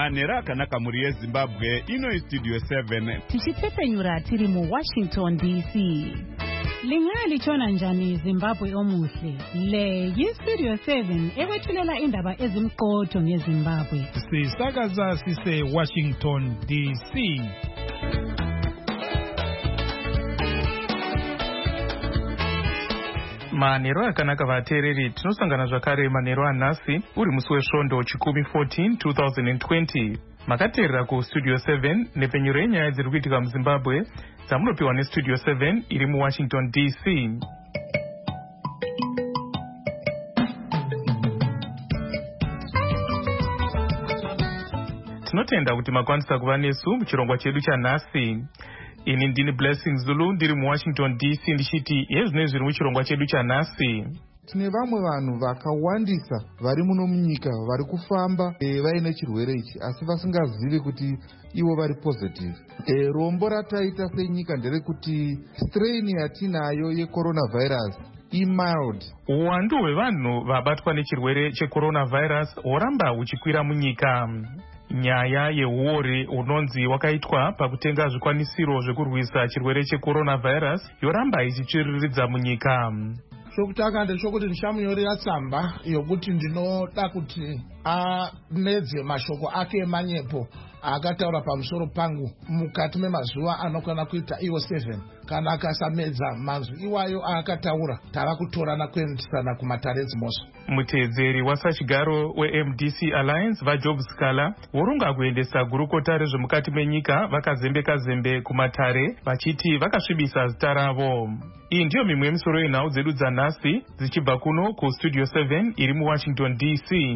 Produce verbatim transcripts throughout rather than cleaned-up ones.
manhero akanaka muri yezimbabwe. Ino istudio seven tichitsepenyura tiri mu Washington D C. Lingalitshona njani Zimbabwe omuhle? Le yistudio seven ekwethulela indaba ezimqotho ngeZimbabwe. Sisakaza sise Washington D C. Manhero akanaka vateereri, tinosangana zvakare manhero anhasi uri musi wesvondo chikumi fourteen twenty twenty. Makateerera kustudio seven nepenyuro yenyaya dziri kuitika muZimbabwe dzamunopiwa nestudio seven iri muWashington D C. Tinotenda kuti makwanisa kuva nesu muchirongwa chedu chanhasi. Ini ndini Blessing Zulu ndiri muWashington D C ndichiti yezvinenge zviri muchirongwa chedu chanhasi. Tine vamwe vanhu vakawandisa vari muno munyika vari kufamba e, vaine chirwere ichi asi vasingazivi kuti ivo vari positive. E, rombo rataita senyika nderekuti strain yatinayo yecoronavirus imild. Uwandu hwevanhu vabatwa nechirwere checoronavirus horamba huchikwira munyika. Nyaya yehuori unonzi wakaitwa pakutenga zvikwanisiro zvekurwisa chirwere checoronavirus yoramba ichitsviriridza munyika. Chokutanga ndechokuti ndichamunyorera tsamba yokuti ndinoda kuti amedze mashoko ake emanyepo akataura pamusoro pangu mukati memazuva anokwana kuita iwo seven. Kana akasamedza mazwi iwayo akataura tava kutorana kuendesana kumatare dzimosva. Muteedzeri wasachigaro weM D C Alliance vaJob Scala vorunga kuendesa gurukota rezvemukati menyika vakazembeka zembe kumatare vachiti vakasvibisa zita ravo. Iyi ndiyo mimwe yemisoro yenhau dzedu dzanhasi dzichibva kuno kustudio seven iri muWashington D C.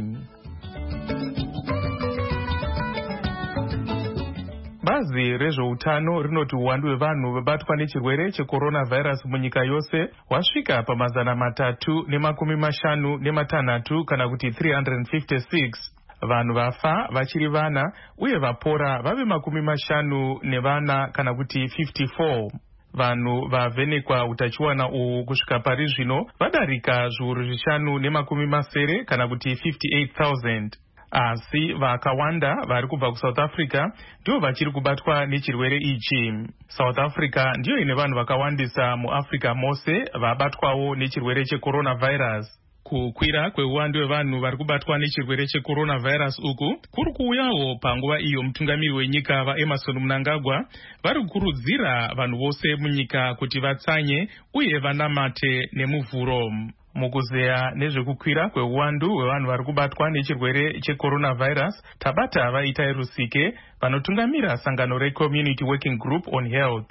Bazi rezveutano rinoti uwandu hwevanhu vabatwa nechirwere checoronavirus munyika yose wasvika pamazana matatu nemakumi mashanu nematanhatu kana kuti three hundred fifty-six. Vanhu vafa vachiri vana uye vapora vave makumi mashanu nevana kana kuti fifty-four. Vanhu vavhenekwa utachiwana uhu kusvika pari zvino vadarika zviuru zvishanu nemakumi masere kana kuti fifty-eight thousand. Asi vakawanda vari kubva kuSouth Africa ndivo vachiri kubatwa nechirwere ichi. South Africa ndiyo ine vanhu vakawandisa muAfrica mose vabatwawo nechirwere checoronavirus. Kukwira kweuwandu hwevanhu vari kubatwa nechirwere checoronavirus uku kuri kuuyawo panguva iyo mutungamiri wenyika vaEmmerson Mnangagwa vari kukurudzira vanhu vose munyika kuti vatsanye uye vanamate nemuvhuro. Mukuzeya nezvekukwira kweuwandu hwevanhu vari kubatwa nechirwere checoronavirus tabata vaita Rusike vanotungamira sangano reCommunity Working Group on Health.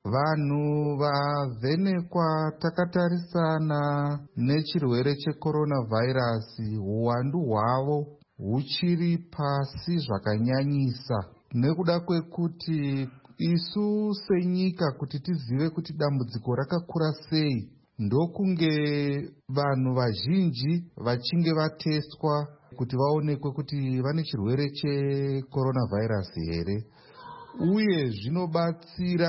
Vanhu vavhenekwa takatarisana nechirwere checoronavirus uwandu hwavo huchiri pasi zvakanyanyisa nekuda kwekuti isu senyika kuti tizive kuti dambudziko rakakura sei ndokunge vanhu vazhinji vachinge vatestwa kuti vaonekwe kuti vane chirwere checoronavirus here, uye zvinobatsira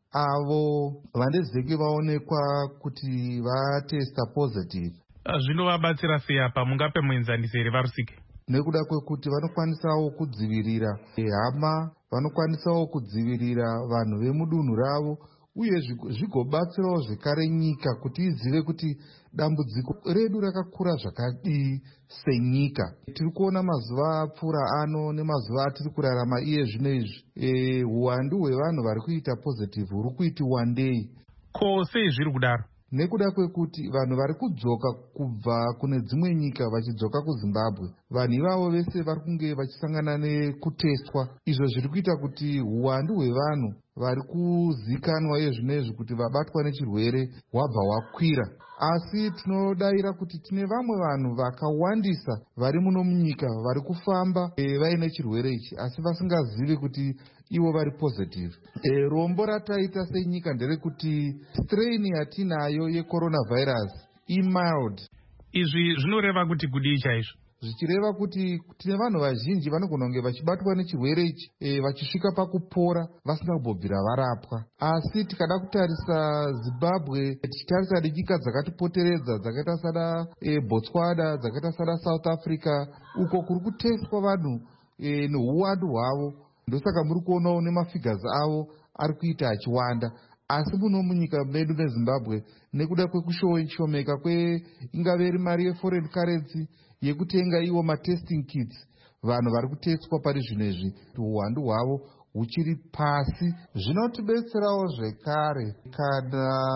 avo vanezenge vaonekwa kuti vatesta positive. Zvinovabatsira sei apa mungape muenzanisi here Varusike? Nekuda kwekuti vanokwanisawo kudzivirira hama, vanokwanisawo kudzivirira vanhu vemudunhu ravo, uye zvigobatsirawo zvekare nyika kuti izive kuti dambudziko redu rakakura zvakadii senyika. Tiri kuona mazuva apfuura ano nemazuva atiri kurarama iye zvino izvi, uwandu hwevanhu vari kuita positive huri kuiti wandei. Ko sei zviri kudaro? Nekuda kwekuti vanhu vari kudzoka kubva kune dzimwe nyika vachidzoka kuZimbabwe, vanhu ivavo vese vari kunge vachisangana nekutestwa, izvo zviri kuita kuti uwandu hwevanhu vari kuzikanwa iye zvinezvi kuti vabatwa nechirwere hwabva hwakwira. Asi tinodayira kuti tine vamwe vanhu vakawandisa vari muno munyika vari kufamba e, vaine chirwere ichi asi vasingazivi kuti ivo vari positive. E, rombo rataita senyika nderekuti strain yatinayo yecoronavirus imild. Izvi zvinoreva kuti kudii chaizvo? Zvichireva kuti tine vanhu vazhinji vanogona kunge vachibatwa nechirwere ichi e, vachisvika pakupora vasina kubvira varapwa. Asi tikada kutarisa Zimbabwe, tichitarisa nenyika dzakatipoteredza dzakaita sana e, Botswana, dzakaita sana South Africa, uko kuri kutestwa vanhu e, neuwandu hwavo. Ndosaka muri kuonawo nemafigures avo ari kuita achiwanda. Asi muno munyika medu meZimbabwe, nekuda kwekushomeka kweingave iri mari yeforeign currency yekutenga iwo matesting kits, vanhu vari kuteswa pari zvino izvi uwandu hwavo huchiri pasi. Zvinotibetserawo zvekare kana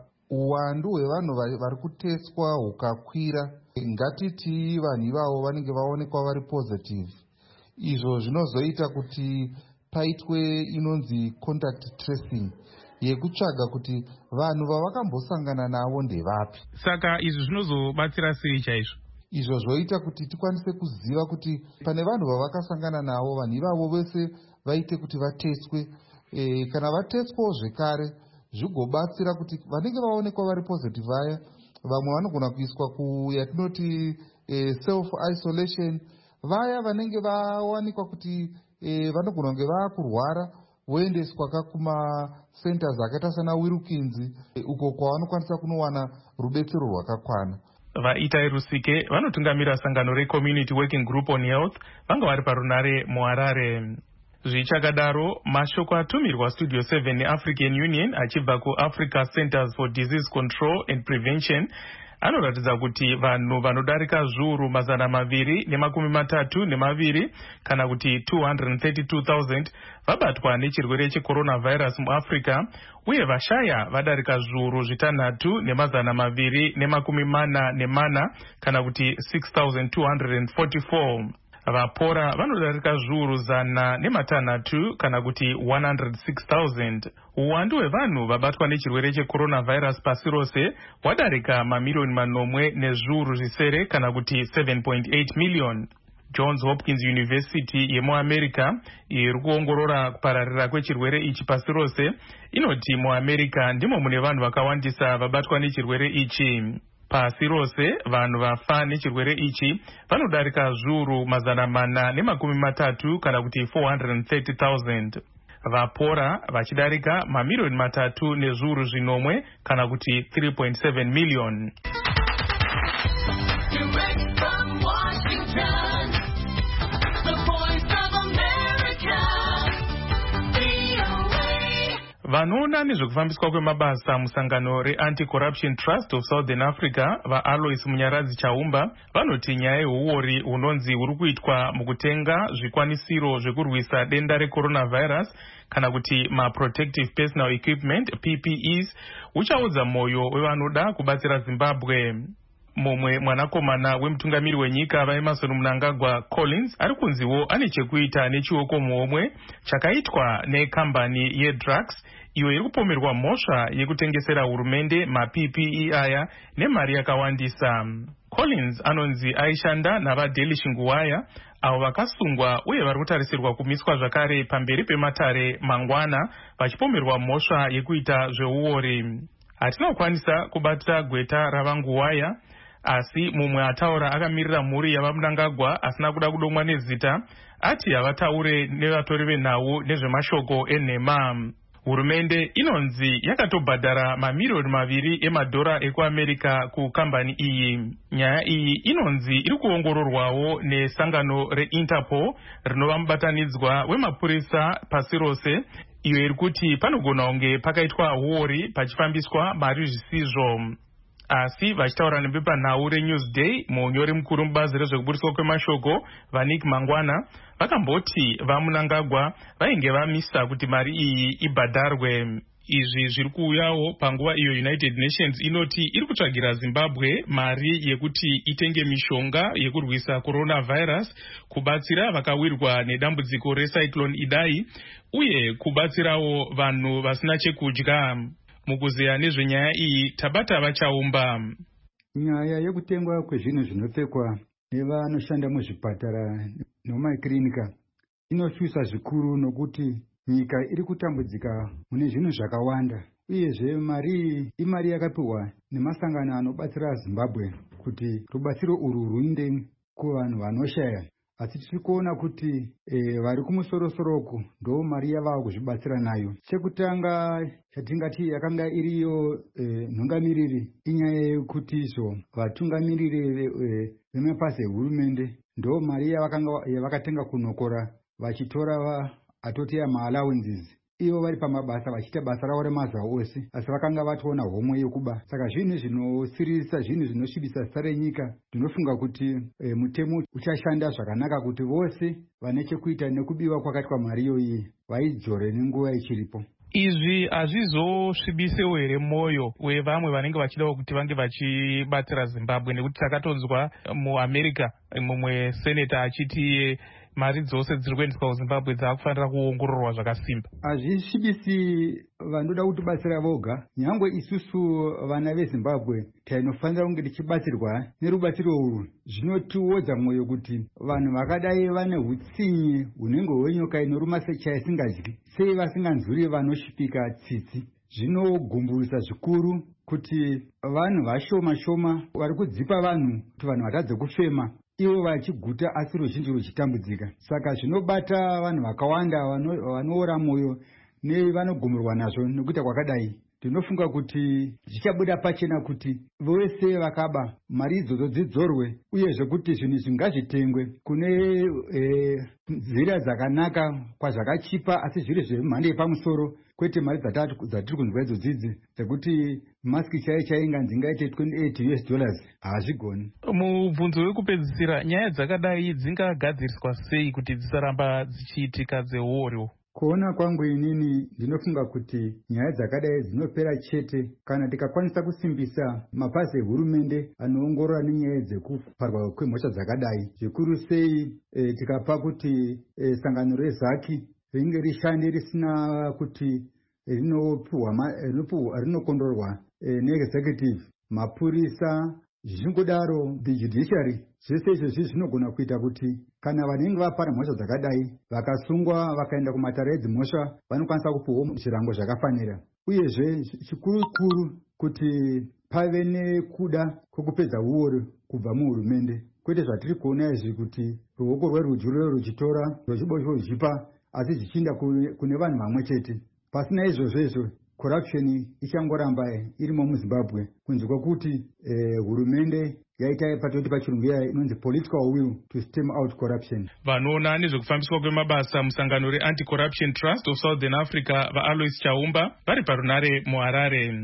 uwandu hwevanhu vari kuteswa hukakwira, ngatiti vanhu ivavo vanenge vaonekwa vari positive, izvo zvinozoita kuti paitwe inonzi contact tracing yekutsvaga kuti vanhu vavakambosangana navo ndevapi. Saka izvi zvinozobatsira sei chaizvo? Izvo zvoita kuti tikwanise kuziva kuti pane vanhu vavakasangana navo, vanhu ivavo vese vaite kuti vateswe. E, kana vateswawo zvekare zvigobatsira kuti vanenge vaonekwa vari positive vaya, vamwe vanogona kuiswa kuyatinoti e, self isolation. Vaya vanenge vawanikwa kuti e, vanogona kunge vakurwara voendeswa kakuma centers akaita sana Wilkins, e, uko kwavanokwanisa kunowana rubetsero rwakakwana. Vaitai Rusike vanotungamira sangano reCommunity Working Group on Health vanga vari parunare muHarare. Zvichakadaro, mashoko atumirwa Studio seven neAfrican Union achibva kuAfrica Centers for Disease Control and Prevention anoratidza kuti vanhu vanodarika zviuru mazana maviri nemakumi matatu nemaviri kana kuti two hundred thirty-two thousand vabatwa nechirwere checoronavirus muAfrica, uye vashaya vadarika zviuru zvitanhatu nemazana maviri nemakumi mana nemana kana kuti six thousand two hundred forty-four. Vapora vanodarika zviuru zana nematanhatu kana kuti one hundred six thousand. Uwandu hwevanhu vabatwa nechirwere checoronavirus pasi rose hwadarika mamiliyoni manomwe nezviuru zvisere kana kuti seven point eight million. Johns Hopkins University yemuAmerica iri kuongorora kupararira kwechirwere ichi pasi rose inoti muAmerica ndimo mune vanhu vakawandisa vabatwa nechirwere ichi. Pasi rose vanhu vafa nechirwere ichi vanodarika zviuru mazana mana nemakumi matatu kana kuti four hundred thirty thousand. Vapora vachidarika mamiliyoni matatu nezviuru zvinomwe kana kuti three point seven million. Vanoona nezvekufambiswa kwemabasa musangano reAnti-Corruption Trust of Southern Africa vaAlois Munyaradzi Chaumba vanoti nyaya yeuori hunonzi huri kuitwa mukutenga zvikwanisiro zvekurwisa denda recoronavirus kana kuti maprotective personal equipment P P Es uchaudza mwoyo wevanoda kubatsira Zimbabwe. Mumwe mwanakomana wemutungamiri wenyika vaEmmerson Mnangagwa Collins ari kunziwo ane chekuita nechioko muomwe chakaitwa nekambani yedrugs iyo iri kupomerwa mhosva yekutengesera hurumende maP P E aya nemari yakawandisa. Collins anonzi aishanda navaDeli Shinguwaya avo vakasungwa uye vari kutarisirwa kumiswa zvakare pamberi pematare mangwana vachipomerwa mhosva yekuita zveuori. Hatina kukwanisa kubata gweta ravanguwaya, asi mumwe ataura akamirira mhuri yavaMnangagwa asina kuda kudomwa nezita ati havataure nevatori venhau nezvemashoko enhema. Hurumende inonzi yakatobhadhara mamiliyoni maviri emadhora ekuAmerica kukambani iyi. Nyaya iyi inonzi iri kuongororwawo nesangano reInterpol rinova mubatanidzwa wemapurisa pasi rose, iyo iri kuti panogona kunge pakaitwa uori pachifambiswa mari zvisizvo. Asi vachitaura nebepanhau reNewsday, munyori mukuru mubazi rezvekuburiswa kwemashoko vaNick Mangwana vakamboti vaMnangagwa vainge vamisa kuti mari iyi ibhadharwe. Izvi zviri kuuyawo panguva iyo United Nations inoti iri kutsvagira Zimbabwe mari yekuti itenge mishonga yekurwisa coronavirus, kubatsira vakawirwa nedambudziko recyclone Idai uye kubatsirawo vanhu vasina chekudya. Mukuzeya nezvenyaya iyi tabata vaChaumba. Nyaya yekutengwa kwezvinhu zvinopfekwa nevanoshanda muzvipatara nemumakirinika inoshwisa zvikuru nokuti nyika iri kutambudzika mune zvinhu zvakawanda, uyezve mari imari yakapiwa nemasangano anobatsira Zimbabwe kuti rubatsiro urwu ruinde kuvanhu vanoshaya. asi tiri kuona kuti e, vari kumusoro-soroku ndo mari yavava kuzvibatsira nayo. Chekutanga chatingati yakanga iriyo e, nhungamiriri inyaya yekuti izvo vatungamiriri vemapazi ehurumende ndo mari yavakatenga kunokora vachitora va, atoti yama-allowances ivo vari pamabasa vachiita basa ravo remazuva ose, asi vakanga vatoona homwe yekuba. Saka zvinhu zvinosirisa, zvinhu zvinosvibisa zita renyika, ndinofunga kuti e, mutemo uchashanda zvakanaka kuti vose vane chekuita nekubiwa kwakaitwa mari iyoyi vaidzore nenguva ichiripo. Izvi hazvizosvibisewo here mwoyo wevamwe vanenge vachidawo kuti vange vachibatsira Zimbabwe, nekuti takatonzwa muAmerica mumwe seneta achiti mari dzose dziri kuendeswa kuZimbabwe dzakufanira kuongororwa zvakasimba. Hazvisvibisi vanoda kutibatsira voga, nyangwe isusu vana veZimbabwe tainofanira kunge tichibatsirwa nerubatsiro urwu. Zvinotiwodza mwoyo kuti vanhu vakadai vane hutsinye hunenge hwenyoka inoruma chaisingadyi, sei vasinganzwiri vanosvipika tsitsi. Zvinogumburisa zvikuru kuti vanhu vashoma shoma vari kudzipa vanhu kuti vanhu vatadze kufema, ivo vachiguta asi ruzhinji ruchitambudzika. Saka zvinobata vanhu vakawanda vanoora mwoyo nevanogumburwa nazvo nekuita kwakadai. Ndinofunga kuti zvichabuda pachena kuti vose vakaba mari idzodzo dzidzorwe, uyezve kuti zvinhu zvingazvitengwe kune e, nzira dzakanaka kwazvakachipa, asi zviri zvemhando yepamusoro, kwete mari dzatiri kunzwa idzodzidzi dzekuti masiki chai chainganzi ngaite twenty-eight US dollars hazvigoni. Mubvunzo wekupedzisira, nyaya dzakadai dzingagadziriswa sei kuti dzisaramba dzichiitika dzeuori? Kuona kwangu inini ndinofunga kuti nyaya dzakadai dzinopera chete kana tikakwanisa kusimbisa mapazi ehurumende anoongorora nenyaya dzekuparwa kwemhosva dzakadai. Zvikuru sei e, tikapa kuti e, sangano rezaki ringe rishande risina kuti rinokondorwa e, neexecutive, mapurisa, zvichingodaro the judiciary. Zvese izvozvi zvinogona kuita kuti kana vanenge vapara mhosva dzakadai vakasungwa vakaenda kumatare edzimhosva vanokwanisa kupiwa zvirango zvakafanira. Uyezve chikuru-kuru kuti pave nekuda kwekupedza uori kubva muhurumende, kwete zvatiri kuona izvi kuti ruoko rwerudyi rwero ruchitora rwechiboshwe ruchipa asi zvichiinda kune vanhu vamwe chete. Pasina izvozvo izvo corruption ichangoramba irimo muZimbabwe, kunze kwekuti hurumende yaita patoti pachirungu yaya inonzi political will to stem out corruption. Vanoona nezvekufambiswa kwemabasa musangano re-Anti-Corruption Trust of Southern Africa vaAlois Chaumba vari parunare muHarare.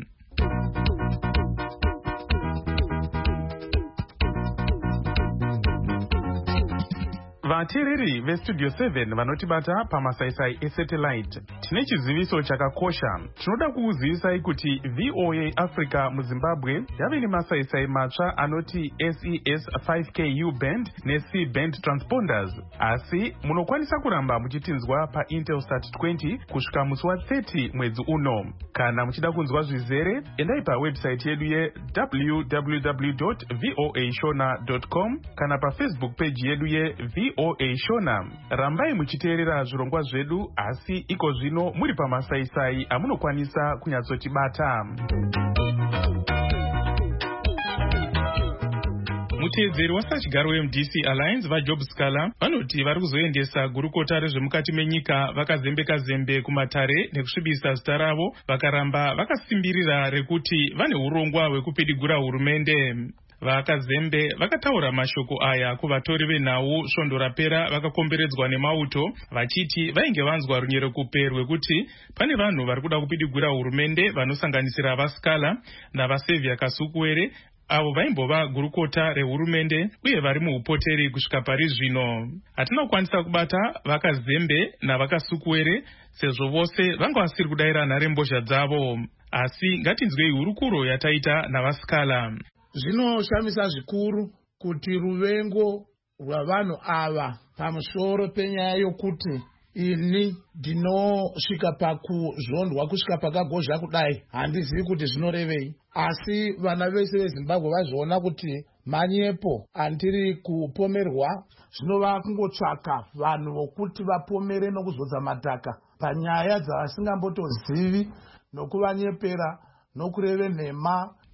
Vateereri veStudio seven vanotibata pamasaisai esatellite, tine chiziviso chakakosha. Tinoda kukuzivisai kuti V O A Africa muZimbabwe yave nemasaisai matsva anoti S E S five K U band neC band transponders, asi munokwanisa kuramba muchitinzwa paIntelsat twenty kusvika musi wa thirty mwedzi uno. Kana muchida kunzwa zvizere, endai pawebsite yedu ye w w w dot voa shona dot com kana paFacebook page yedu ye V O A Shona. Rambai muchiteerera zvirongwa zvedu, asi iko zvino muri pamasaisai amunokwanisa kunyatsotibata. Muteedzeri wasachigaro weM D C Alliance vaJob Scala vanoti vari kuzoendesa gurukota rezvemukati menyika vakazembeka zembe kumatare nekusvibisa zita ravo, vakaramba vakasimbirira rekuti vane urongwa hwekupidigura hurumende. Vakazembe vakataura mashoko aya kuvatori venhau svondo rapera vakakomberedzwa nemauto, vachiti vainge vanzwa runyerekupe rwekuti pane vanhu vari kuda kupidigura hurumende vanosanganisira vaScala navaSevia Kasukuwere, avo vaimbova gurukota rehurumende uye vari muupoteri kusvika pari zvino. Hatina kukwanisa kubata vakazembe navakasukuwere sezvo vose vanga vasiri kudayira nharembozha dzavo, asi ngatinzwei hurukuro yataita navaScala. Zvinoshamisa zvikuru kuti ruvengo rwavanhu ava pamusoro penyaya yokuti ini ndinosvika pakuzvondwa kusvika pakagozha kudai handizivi kuti zvinorevei, asi vana vese veZimbabwe vazoona kuti manyepo andiri kupomerwa, zvinova kungotsvaka vanhu vokuti vapomere nokuzodza madhaka panyaya dzavasingambotozivi, nokuvanyepera nokureve nhema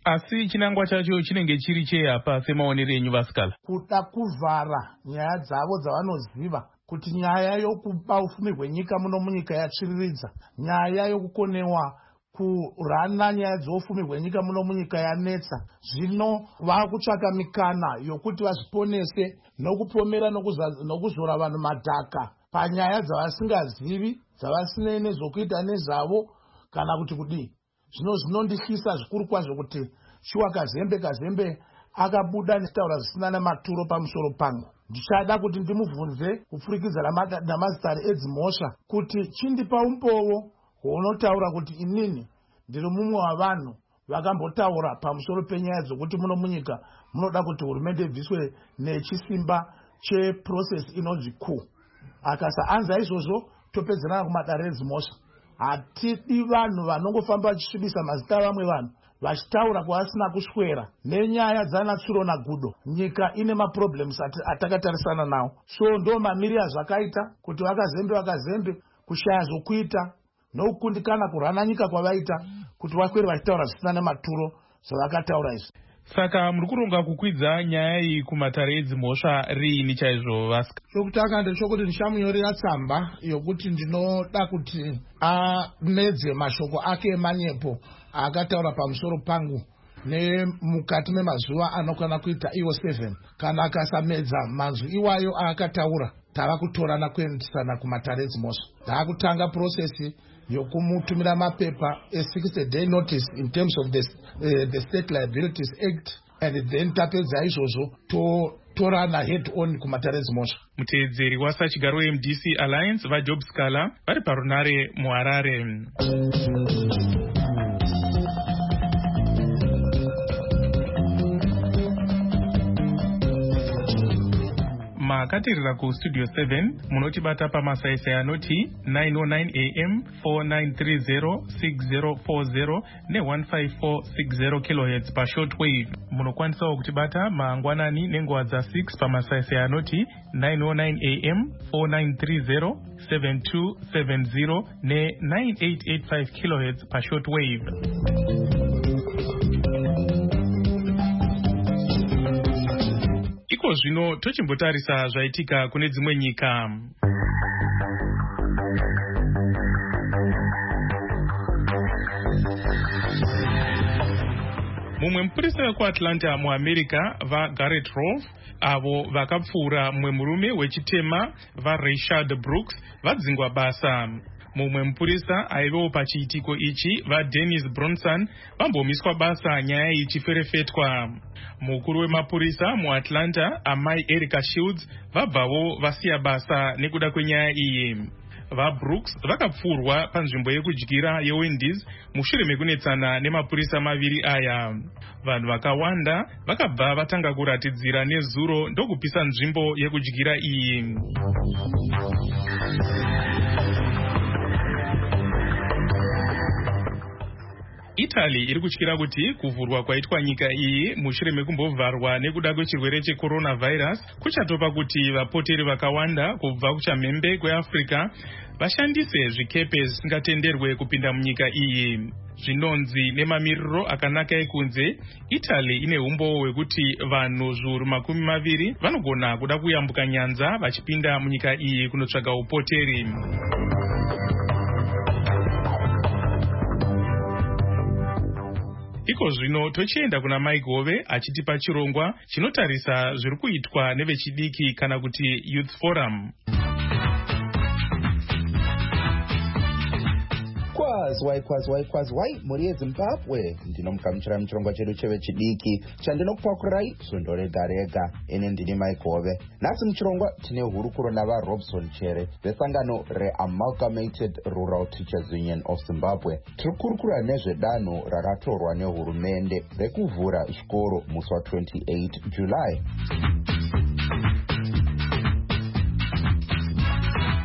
Asi chinangwa chacho chinenge chiri cheyapa semaonero enyu Vasikala? Kuda kuvhara nyaya dzavo dzavanoziva kuti nyaya yokupa ufumi hwenyika muno munyika yatsviriridza, nyaya yokukonewa kurana nyaya dzeufumi hwenyika muno munyika yanetsa. Zvino vakutsvaka mikana yokuti vazviponese nokupomera nokuzora vanhu madhaka panyaya dzavasingazivi, dzavasinei nezvokuita nezvavo kana kuti kudii. Zvino zvinondisisa zvikuru kwazvo kuti Shuwa Kazembe Kazembe akabuda nechitaura zvisina nematuro pamusoro pangu. Ndichada kuti ndimubvunze kupfurikidza namazitare edzimhosva kuti chindipa umbowo hwunotaura kuti inini ndiri mumwe wavanhu vakambotaura pamusoro penyaya dzokuti muno munyika munoda kuti hurumende ibviswe nechisimba cheprocess inonzi coup. Akasaanza izvozvo topedzerana kumadare edzimhosva. Hatidi vanhu vanongofamba vachisvibisa mazita vamwe vanhu vachitaura kwavasina kuswera nenyaya dzana Tsuro naGudo. Nyika ine maproblems atakatarisana nawo. So ndo mamiri azvakaita kuti vakazembe vakazembe kushaya zvokuita nokukundikana kurana nyika kwavaita kuti vakwere vachitaura zvisina nematuro zvavakataura izvi. Saka muri kuronga kukwidza nyaya iyi kumatare edzimhosva riini chaizvo Vasika? Chokutanga ndechokuti ndichamunyorera tsamba yokuti ndinoda kuti amedze mashoko ake emanyepo akataura pamusoro pangu nemukati memazuva anokwana kuita iwo seven. Kana akasamedza manzwi iwayo aakataura, tava kutorana kuendesana kumatare edzimhosva. Taakutanga process yokumutumira mapepa a sixty day notice in terms of the, uh, the State Liabilities Act, and then tapedza izvozvo totorana head on kumatare edzimhosva. Muteedzeri wasachigaro M D C Alliance vaJob Scala vari parunare muHarare. Makatirira kustudio seven munotibata pamasaisai anoti nine oh nine A M, four nine three zero, six zero four zero ne one five four six zero kilohertz pa shortwave. Munokwanisawo kutibata mangwanani nenguva dza six pamasaisai anoti nine oh nine A M, four nine three zero, seven two seven zero ne nine eight eight five kilohertz pa shortwave. Iko zvino tochimbotarisa zvaitika kune dzimwe nyika. Mumwe mupurisa wekuAtlanta muAmerica vaGarrett Rolfe avo vakapfuura mumwe murume wechitema vaRayshard Brooks vadzingwa basa. Mumwe mupurisa aivewo pachiitiko ichi vaDennis Bronson vambomiswa basa nyaya ichiferefetwa. Mukuru wemapurisa muAtlanta amai Erica Shields vabvawo vasiya basa nekuda kwenyaya iyi. VaBrooks vakapfurwa panzvimbo yekudyira yeWendy's mushure mekunetsana nemapurisa maviri aya. Vanhu vakawanda vakabva vatanga kuratidzira nezuro ndokupisa nzvimbo yekudyira iyi. Italy iri kutyira kuti kuvhurwa kwaitwa nyika iyi mushure mekumbovharwa nekuda kwechirwere checoronavirus kuchatopa kuti vapoteri vakawanda kubva kuchamhembe kweAfrica vashandise zvikepe zvisingatenderwe kupinda munyika iyi. Zvinonzi nemamiriro akanaka ekunze, Italy ine umbowo hwekuti vanhu zviuru makumi maviri vanogona kuda kuyambuka nyanza vachipinda munyika iyi kunotsvaga upoteri. Iko zvino tochienda kuna Mike Hove achitipa chirongwa chinotarisa zviri kuitwa nevechidiki kana kuti Youth Forum. Kwazwai kwazwai kwazwai muri yeZimbabwe, ndinomukamuchira muchirongwa chedu chevechidiki chandinokupakurai zundo rega rega. Ine ndini Mike Hove. Nhasi muchirongwa tine hurukuro navaRobson Chere vesangano reAmalgamated Rural Teachers Union of Zimbabwe. Tiri kurukura nezvedanho rakatorwa nehurumende rekuvhura zvikoro musi wa twenty-eight July.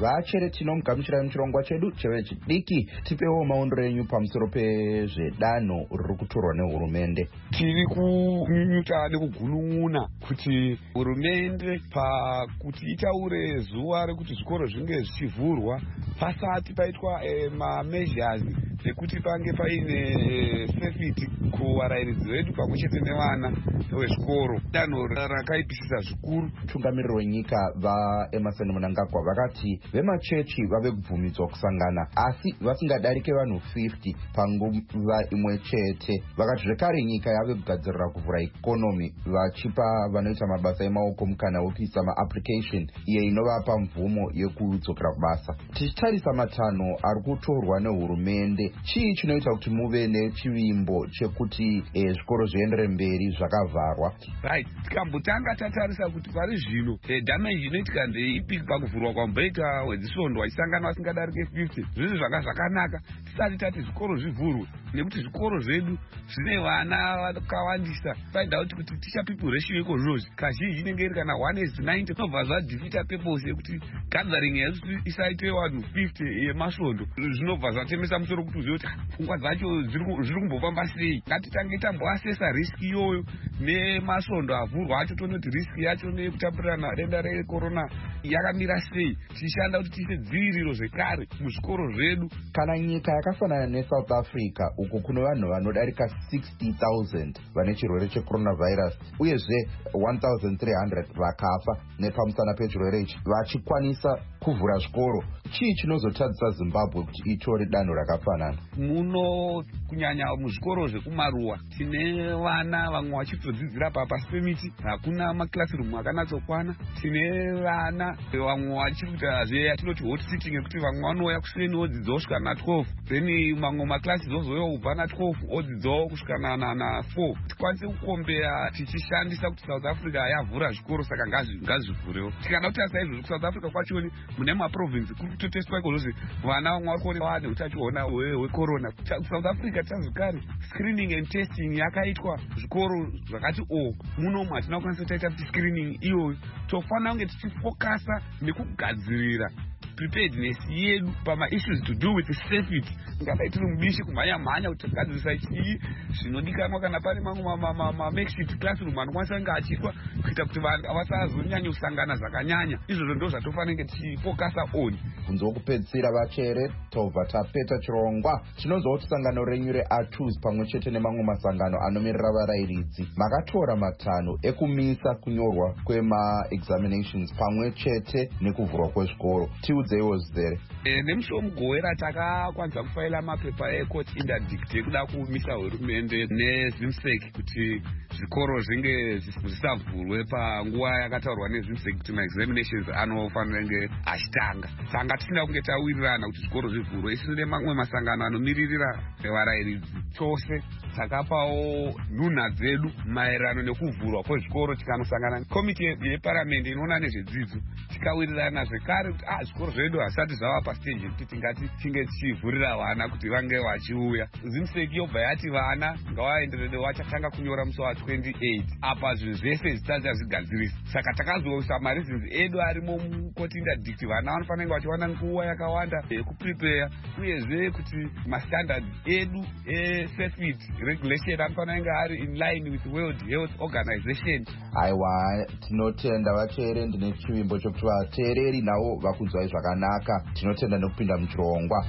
vachere tinomugamuchirai muchirongwa chedu chevechidiki. Tipewo maondero enyu pamusoro pezvedanho riri kutorwa nehurumende. Tiri kunyuta nekugunun'una kuti hurumende pakuti itaure zuva rekuti zvikoro zvinge zvichivhurwa pasati paitwa eh, mameasures ekuti pange paine safety kuvarairidzi vedu pamwe chete nevana vezvikoro. Danho rakaipisisa zvikuru. Tungamiriro wenyika vaEmerson Mnangagwa vakati vemachechi vave kubvumidzwa kusangana asi vasingadarike vanhu fifty panguva imwe chete. Vakati zvekare nyika yave kugadzirira kuvhura ikonomi vachipa vanoita mabasa emaoko mukana wekuisa maapplication iyo inovapa mvumo yekudzokera kubasa. Tichitarisa matanho ari kutorwa nehurumende, chii chinoita kuti muve nechivimbo chekuti eh, zvikoro zviendere mberi zvakavharwa? Right, tikambotanga tatarisa kuti pari zvino eh, damage inoitika ndeipi pakuvhurwa kwamboita wedzisvondo vachisangana vasingadarike fifty. Zvizvi zvanga zvakanaka tisati tati zvikoro zvivhurwe, nekuti zvikoro zvedu zvine vana vakawandisa. Find out kuti teacher people ratio ekozvozvi kazhinji inenge iri kana one is ninety. Zvinobva zvadefeata purpose yekuti gathering yedu isaite vanhu fifty yemasvondo. Zvinobva zvatemesa musoro kuti uzive kuti pfungwa dzacho zviri kumbofamba sei. Ngatitange tamboasesa risk iyoyo nemasvondo avhurwa acho, toone kuti risk yacho nekutapurirana denda recorona yakamira sei, tichishanda kuti tiise dziviriro zvekare muzvikoro zvedu. Kana nyika yakafanana neSouth Africa uko kuno vanhu vanodarika sixty thousand vane chirwere checoronavirus uyezve one thousand three hundred vakafa nepamusana pechirwere ichi vachikwanisa kuvhura zvikoro, chii chinozotadzisa Zimbabwe kuti itore danho rakafanana? Muno kunyanya muzvikoro zvekumaruwa tine vana vamwe vachitodzidzira pasi pemiti, hakuna makilasirumu akanatsokwana. Tine vana vamwe vachiri kuita zveyatinoti hot sitting ekuti vamwe vanouya kuseni odzidzawo kusvika na twelve, then mamwe maklasi zozoya kubva na twelve odzidzawo kusvika na four. Tikwanise kukombeya tichishandisa kuti South Africa yavhura zvikoro saka ngazvivhurewo. Tikada kutarisa izvozvo kuSouth Africa kwachoni mune maprovinsi kuri kutoteswa ikozvozvi vana vamwe vari kuonekwa vane utachiona hwecorona. South Africa tazvikare screening and testing yakaitwa zvikoro zvakati o muno matina kukwanisa taita kuti screening iyoyo tofanira kunge tichifokasa nekugadzirira preparedness yedu pama issues to do with safety. Ngadai tiri mubishi kumhanya mhanya kuti gadzirisa chii zvinodikanwa kana pane mamwe ma makeshift classroom anokwanisa kunge achiitwa kuita kuti vanhu vasazonyanya kusangana zvakanyanya. Izvozvo ndo zvatofanira tichifokasa on. Bvunzo wokupedzisira vachere tobva tapeta chirongwa chinonzwa kuti sangano renyu reATUS pamwe chete nemamwe masangano anomirira varairidzi makatora matanho ekumisa kunyorwa kwemaexaminations pamwe chete nekuvhurwa kwezvikoro. Tiudzeiwo zizere. E, nemusi womugowera takakwanisa kufaila mapepa ecourt interdict ekuda kumisa hurumende nezimsek kuti zvikoro zvinge zvisavhurwe panguva yakataurwa nezimsek kuti maexaminations anofanira kunge achitanga. Saka tisina kunge tawirirana kuti zvikoro zvivhurwe. Isi nemamwe masangano anomiririra varairidzi chose takapawo nhunha dzedu maererano nekuvhurwa kwezvikoro. Tikanosangana komiti yeparamende inoona nezvedzidzo tikawirirana zvekare kuti ah zvikoro zvedu hasati zvava pastage kuti tingati tinge tichivhurira vana kuti vange vachiuya. Zimseki yobva yati vana ngavaenderere vachatanga kunyora musi wa twenty-eight apa zvinhu zvese zvisati zvigadzirisa. Saka takazoisa mareasons edu arimo mukoti interdict. Vana vanofanira kunge vachiwana nguva yakawanda yekuprepare uyezve kuti mastandards edu esafety regulation anofanira kunge ari in line with World Health Organization. Aiwa, tinotenda vachere. Ndine chivimbo chokuti vateereri navo vakunzwai zvakanaka. Tinotenda nekupinda muchirongwa.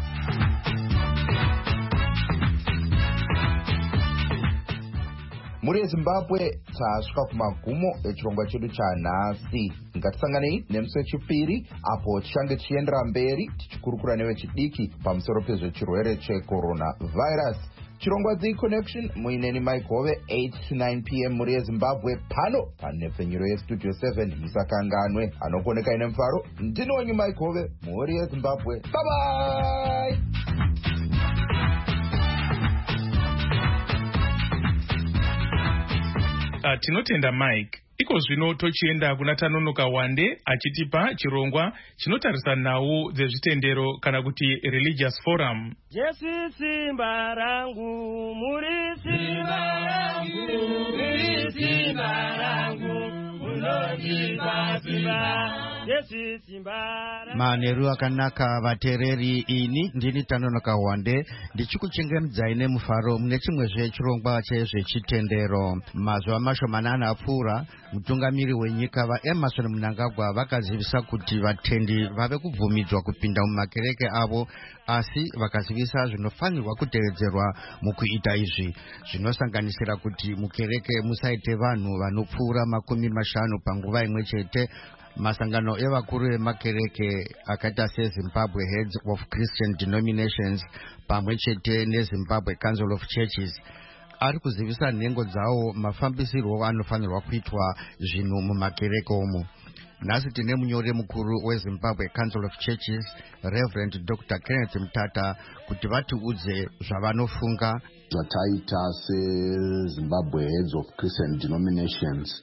Muri yeZimbabwe tasvika kumagumo echirongwa chedu chanhasi. Ngatisanganei nemusi wechipiri apo tichange tichiendera mberi tichikurukura nevechidiki pamusoro pezvechirwere checoronavirus. Chirongwa The Connection muineni Mike Hove eight to nine p m muri yeZimbabwe pano panepfenyuro yestudio seven. Musakanganwe. Anokoneka ine mufaro ndinonyi Mike Hove muri yeZimbabwe. Bye bye. Uh, tinotenda Mike. Iko zvino tochienda kuna Tanonoka Wande achitipa chirongwa chinotarisa nhau dzezvitendero kana kuti religious forum. Jesu simba rangu, muri simba rangu, muri simba rangu, unondipa simba. Yesu simba Maneru akanaka vatereri ini ndini Tanonoka Wande ndichikuchengemedza ine mufaro mune chimwe zvechirongwa chezvechitendero. Mazuva mashomanana apfuura mutungamiri wenyika vaEmmerson Mnangagwa vakazivisa kuti vatendi vave kubvumidzwa kupinda mumakereke avo, asi vakazivisa zvinofanirwa kutevedzerwa mukuita izvi, zvinosanganisira kuti mukereke musaite vanhu vanopfuura makumi mashanu panguva imwe chete. Masangano evakuru vemakereke akaita seZimbabwe Heads of Christian Denominations pamwe chete neZimbabwe Council of Churches ari kuzivisa nhengo dzawo mafambisirwo anofanirwa kuitwa zvinhu mumakereke omo. Nhasi tine munyori mukuru weZimbabwe Council of Churches Reverend Doctor Kenneth Mtata kuti vatiudze zvavanofunga. Zvataita seZimbabwe Heads of Christian Denominations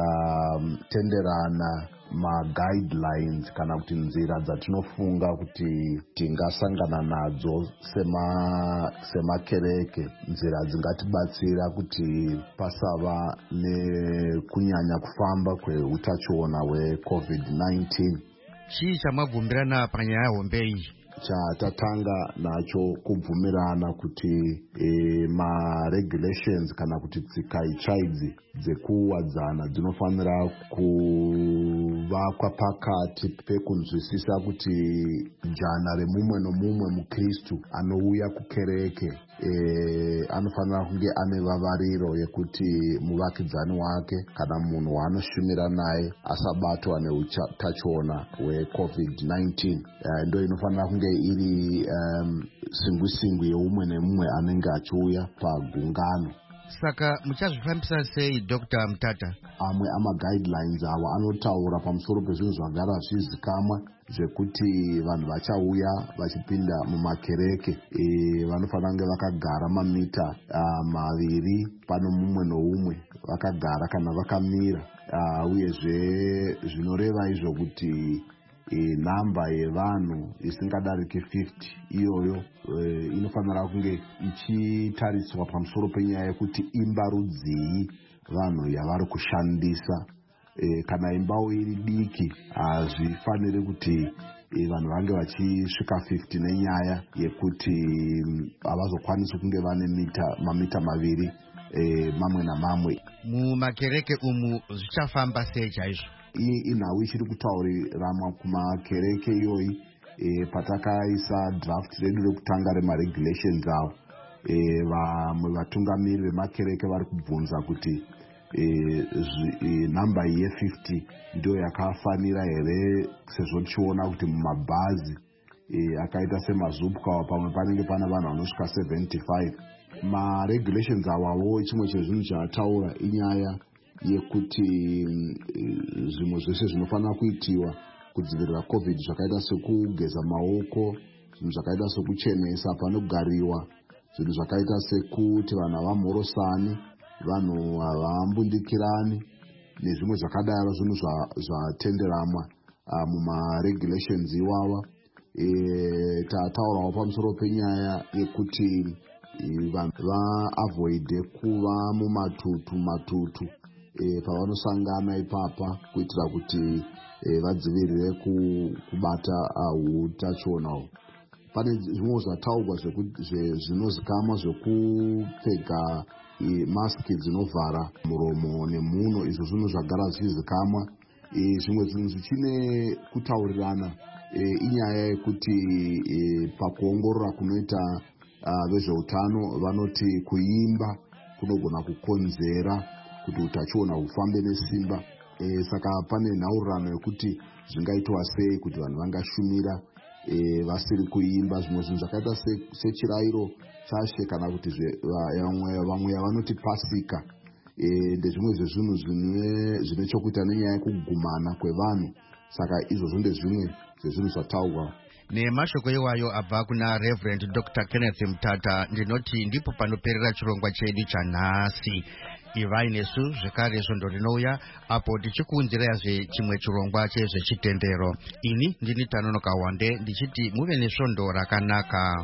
tatenderana ma-guidelines kana kuti nzira dzatinofunga kuti tingasangana nadzo sema semakereke, nzira dzingatibatsira kuti pasava nekunyanya kufamba kweutachiona hwecovid nineteen. Chii chamabvumirana panyaya hombe iyi? Chatatanga nacho kubvumirana kuti e, ma-regulations kana kuti tsika itsvaidzi dzekuwadzana dzinofanira kuvakwa pakati pekunzwisisa kuti jana remumwe nomumwe mukristu anouya kukereke e, anofanira kunge ane vavariro yekuti muvakidzani wake kana munhu waanoshumira naye asabatwa neutachiona hwecovid nineteen. E, ndo inofanira kunge iri um, singwisingwi yeumwe nemumwe anenge achiuya pagungano. Saka muchazvifambisa sei Doctor Mtata? Amwe ama-guidelines awa anotaura pamusoro pezvinhu zvagara zvizikamwa zvekuti vanhu vachauya vachipinda mumakereke e, vanofanira kunge vakagara mamita uh, maviri pano mumwe noumwe vakagara kana vakamira, uh, uyezve zvinoreva izvo kuti E, namba yevanhu isingadariki fifty iyoyo e, inofanira kunge ichitariswa pamusoro penyaya yekuti imba rudzii vanhu yavari kushandisa. E, kana imbawo iri diki hazvifaniri kuti e, vanhu vange vachisvika fifty nenyaya yekuti havazokwanisi kunge vane mita, mamita maviri e, mamwe namamwe. Mumakereke umu zvichafamba sei chaizvo? Iyi inhau ichiri kutaurirama kumakereke iyoyi e, patakaisa draft redu rekutanga remaregulations avo. E, vamwe vatungamiri vemakereke vari kubvunza kuti e, e, namba iyi ye-fifty ndiyo yakafanira here, sezvo tichiona kuti mumabhazi e, akaita semazupkawa pamwe panenge pana vanhu vanosvika seventy-five. Maregulations avawo chimwe chezvinhu chataura inyaya yekuti zvimwe zvese zvinofanira kuitiwa kudzivirira covid zvakaita sekugeza maoko, zvinhu zvakaita sekuchenesa panogariwa, zvinhu zvakaita sekuti vanhu havamhorosani, vanhu havambundikirani nezvimwe zvakadaro, zvinhu zvatenderama mumaregulations iwava. E, tataurawo pamusoro penyaya yekuti vanhu vaavoide kuva mumatutu matutu E, pavanosangana ipapa kuitira kuti e, vadzivirire kubata utachiona uh, pane zvimwe zvataurwa zvinozikama zvekupfeka e, maski dzinovhara muromo nemuno, izvo zvinhu zvagara zvichizikamwa. E, zvimwe zvinhu zvichine kutaurirana e, inyaya yekuti e, pakuongorora kunoita uh, vezveutano vanoti kuimba kunogona kukonzera kuti utachiona hufambe nesimba. E, saka pane nhaurirano yekuti zvingaitwa sei kuti vanhu vangashumira e, vasiri kuimba. Zvimwe zvinhu zvakaita sechirayiro chashe kana kuti vamwe yavanoti pasika e, ndezvimwe zvezvinhu zvine chokuita nenyaya yekugumana kwevanhu. Saka izvozvo ndezvimwe zvezvinhu zvataurwa. Nemashoko iwayo abva kuna Reverend Doctor Kenneth Mtata, ndinoti ndipo panoperera chirongwa chedu chanhasi. Ivai nesu zvekare svondo rinouya apo tichikuunzirazve chimwe chirongwa chezvechitendero. Ini ndini Tanonoka Wande ndichiti muve nesvondo rakanaka.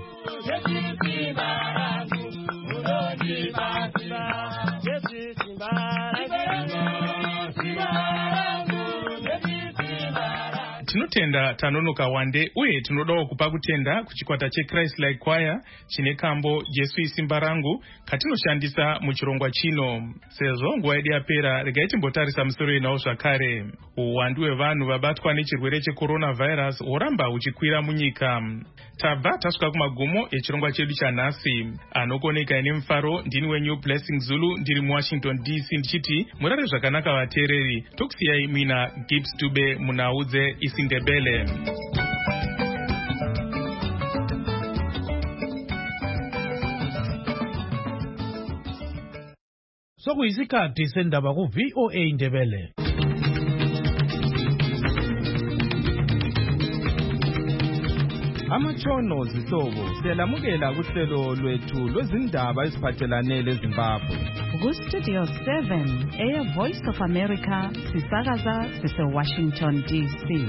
Simba kutenda tanonoka wande uye tinodawo kupa kutenda kuchikwata cheChrist Like Choir chine kambo Jesu isimba rangu katinoshandisa muchirongwa chino. Sezvo nguva yedu yapera, regai timbotarisa musoro inawo zvakare. Uwandu hwevanhu vabatwa nechirwere checoronavirus horamba huchikwira munyika. Tabva tasvika kumagumo echirongwa chedu chanhasi. Anokoneka ine mufaro ndini wenyu Blessing Zulu ndiri muWashington D C ndichiti murare zvakanaka vateereri. Tokusiyai mina Gibbs Dube munaudze isiNdebele. Sokuyisikhathi sendaba ku V O A Ndebele. Amatshono zihlobo siyalamukela kuhlelo lwethu lwezindaba eziphathelane leZimbabwe. Ku-Studio seven, Air Voice of America, sisakaza sise-Washington D C.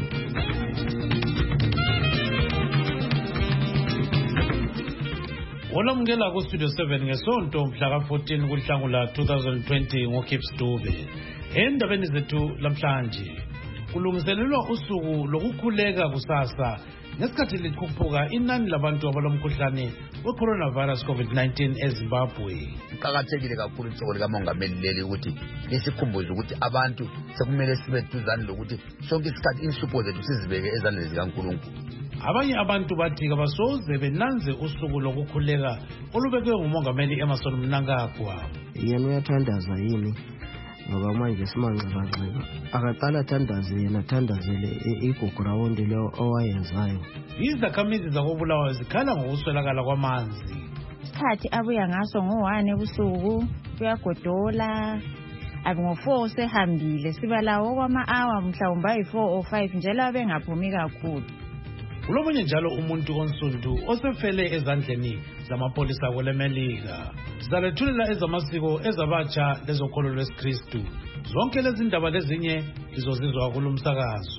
Olamukela ku-Studio seven ngesonto mhla ka fourteen kuNhlangula twenty twenty ngoKips Dube. Endabeni zethu lamhlanje kulungiselelwa usuku lokukhuleka kusasa ngesikhathi likhuphuka inani labantu abalomkhuhlane we-coronavirus COVID nineteen eZimbabwe. Kuqakathekile kakhulu isoko likamongameli leli ukuthi lisikhumbuze ukuthi abantu sekumele sibe duzane lokuthi sonke isikhathi insupho zethu sizibeke ezandleni zikaNkulunkulu. Abanye abantu bathi kabasoze benanze usuku lokukhuleka olubekwe ngumongameli Emmerson Mnangagwa. Yena uyathandaza yini ngoba manje simanxibanxiba akaqala athandaze yena athandazele igugu rawundi leyo owayenzayo. Izakhamizi zakobulawayo zikhala ngokuswelakala kwamanzi. Isikhathi abuya ngaso ngo-one ebusuku kuyagodola abe ngo-four sehambile siba lawo kwama-hour mhlawumbe ayi-four or five njalo abengaphumi kakhulu. Kulomunye njalo umuntu onsundu osefele ezandleni zamapolisa kwelemelika. Sizalethulela ezamasiko ezabatsha lezokholo lwesikristu. Zonke lezi ndaba lezinye izozizwa kulo msakazo.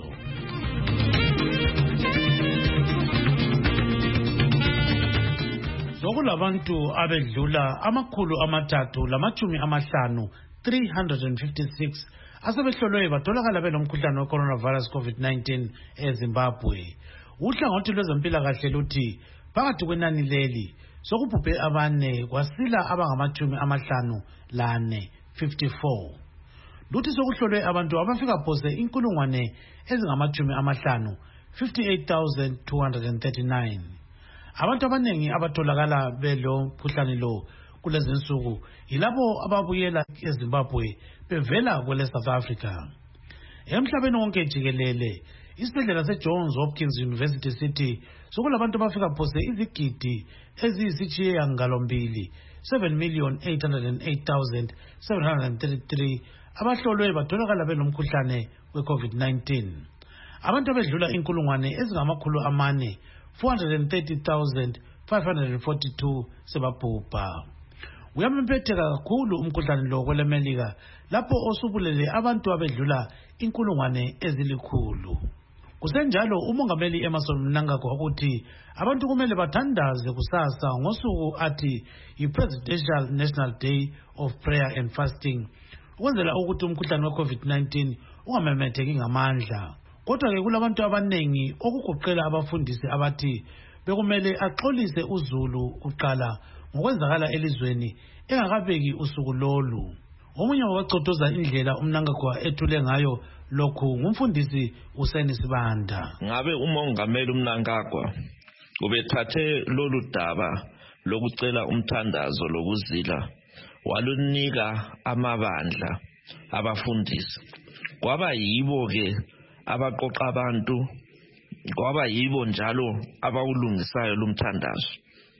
Sokulabantu abedlula amakhulu amathathu lamachumi amahlanu three hundred fifty-six asebehlolwe batholakala benomkhuhlane we-coronavirus COVID nineteen eZimbabwe. Uhlangothi lwezempilakahle luthi phakathi kwenani leli sokubhubhe abane kwasila abangamachumi amahlanu lane fifty-four. Luthi sokuhlolwe abantu abafika phose inkulungwane ezingamachumi amahlanu fifty-eight thousand two hundred thirty-nine. Abantu abanengi abatholakala belo mkhuhlane lo kulezi nsuku yilabo ababuyela eZimbabwe bevela kwele South Africa. Emhlabeni wonke jikelele isibhedlela seJohns Hopkins University City sokulabantu abafika phose izigidi eziyisitshiye ngalombili seven million eight hundred eight thousand seven hundred thirty-three abahlolwe batholakala benomkhuhlane we-COVID nineteen. Abantu abedlula inkulungwane ezingamakhulu amane four hundred thirty thousand five hundred forty-two sebabhubha. Uyamemetheka kakhulu umkhuhlane lo kwelemelika lapho osubulele abantu abedlula inkulungwane ezilikhulu. Kusenjalo umongameli Emmerson Mnangagwa ukuthi abantu kumele bathandaze kusasa ngosuku athi yi-Presidential National Day of Prayer and Fasting ukwenzela ukuthi umkhuhlane we-COVID nineteen ungamemetheki ngamandla. Kodwa ke kulabantu abanengi okugoqela abafundisi abathi bekumele axolise uzulu kuqala ngokwenzakala elizweni engakabeki usuku lolu. Omunye wabacotoza indlela uMnangagwa ethule ngayo lokhu ngumfundisi uSeni Sibanda. Ngabe umongameli uMnangagwa ubethathe lolu daba lokucela umthandazo lokuzila walunika amabandla abafundisi. Kwaba yibo ke abaqoqa abantu, kwaba yibo njalo abawulungisayo lumthandazo.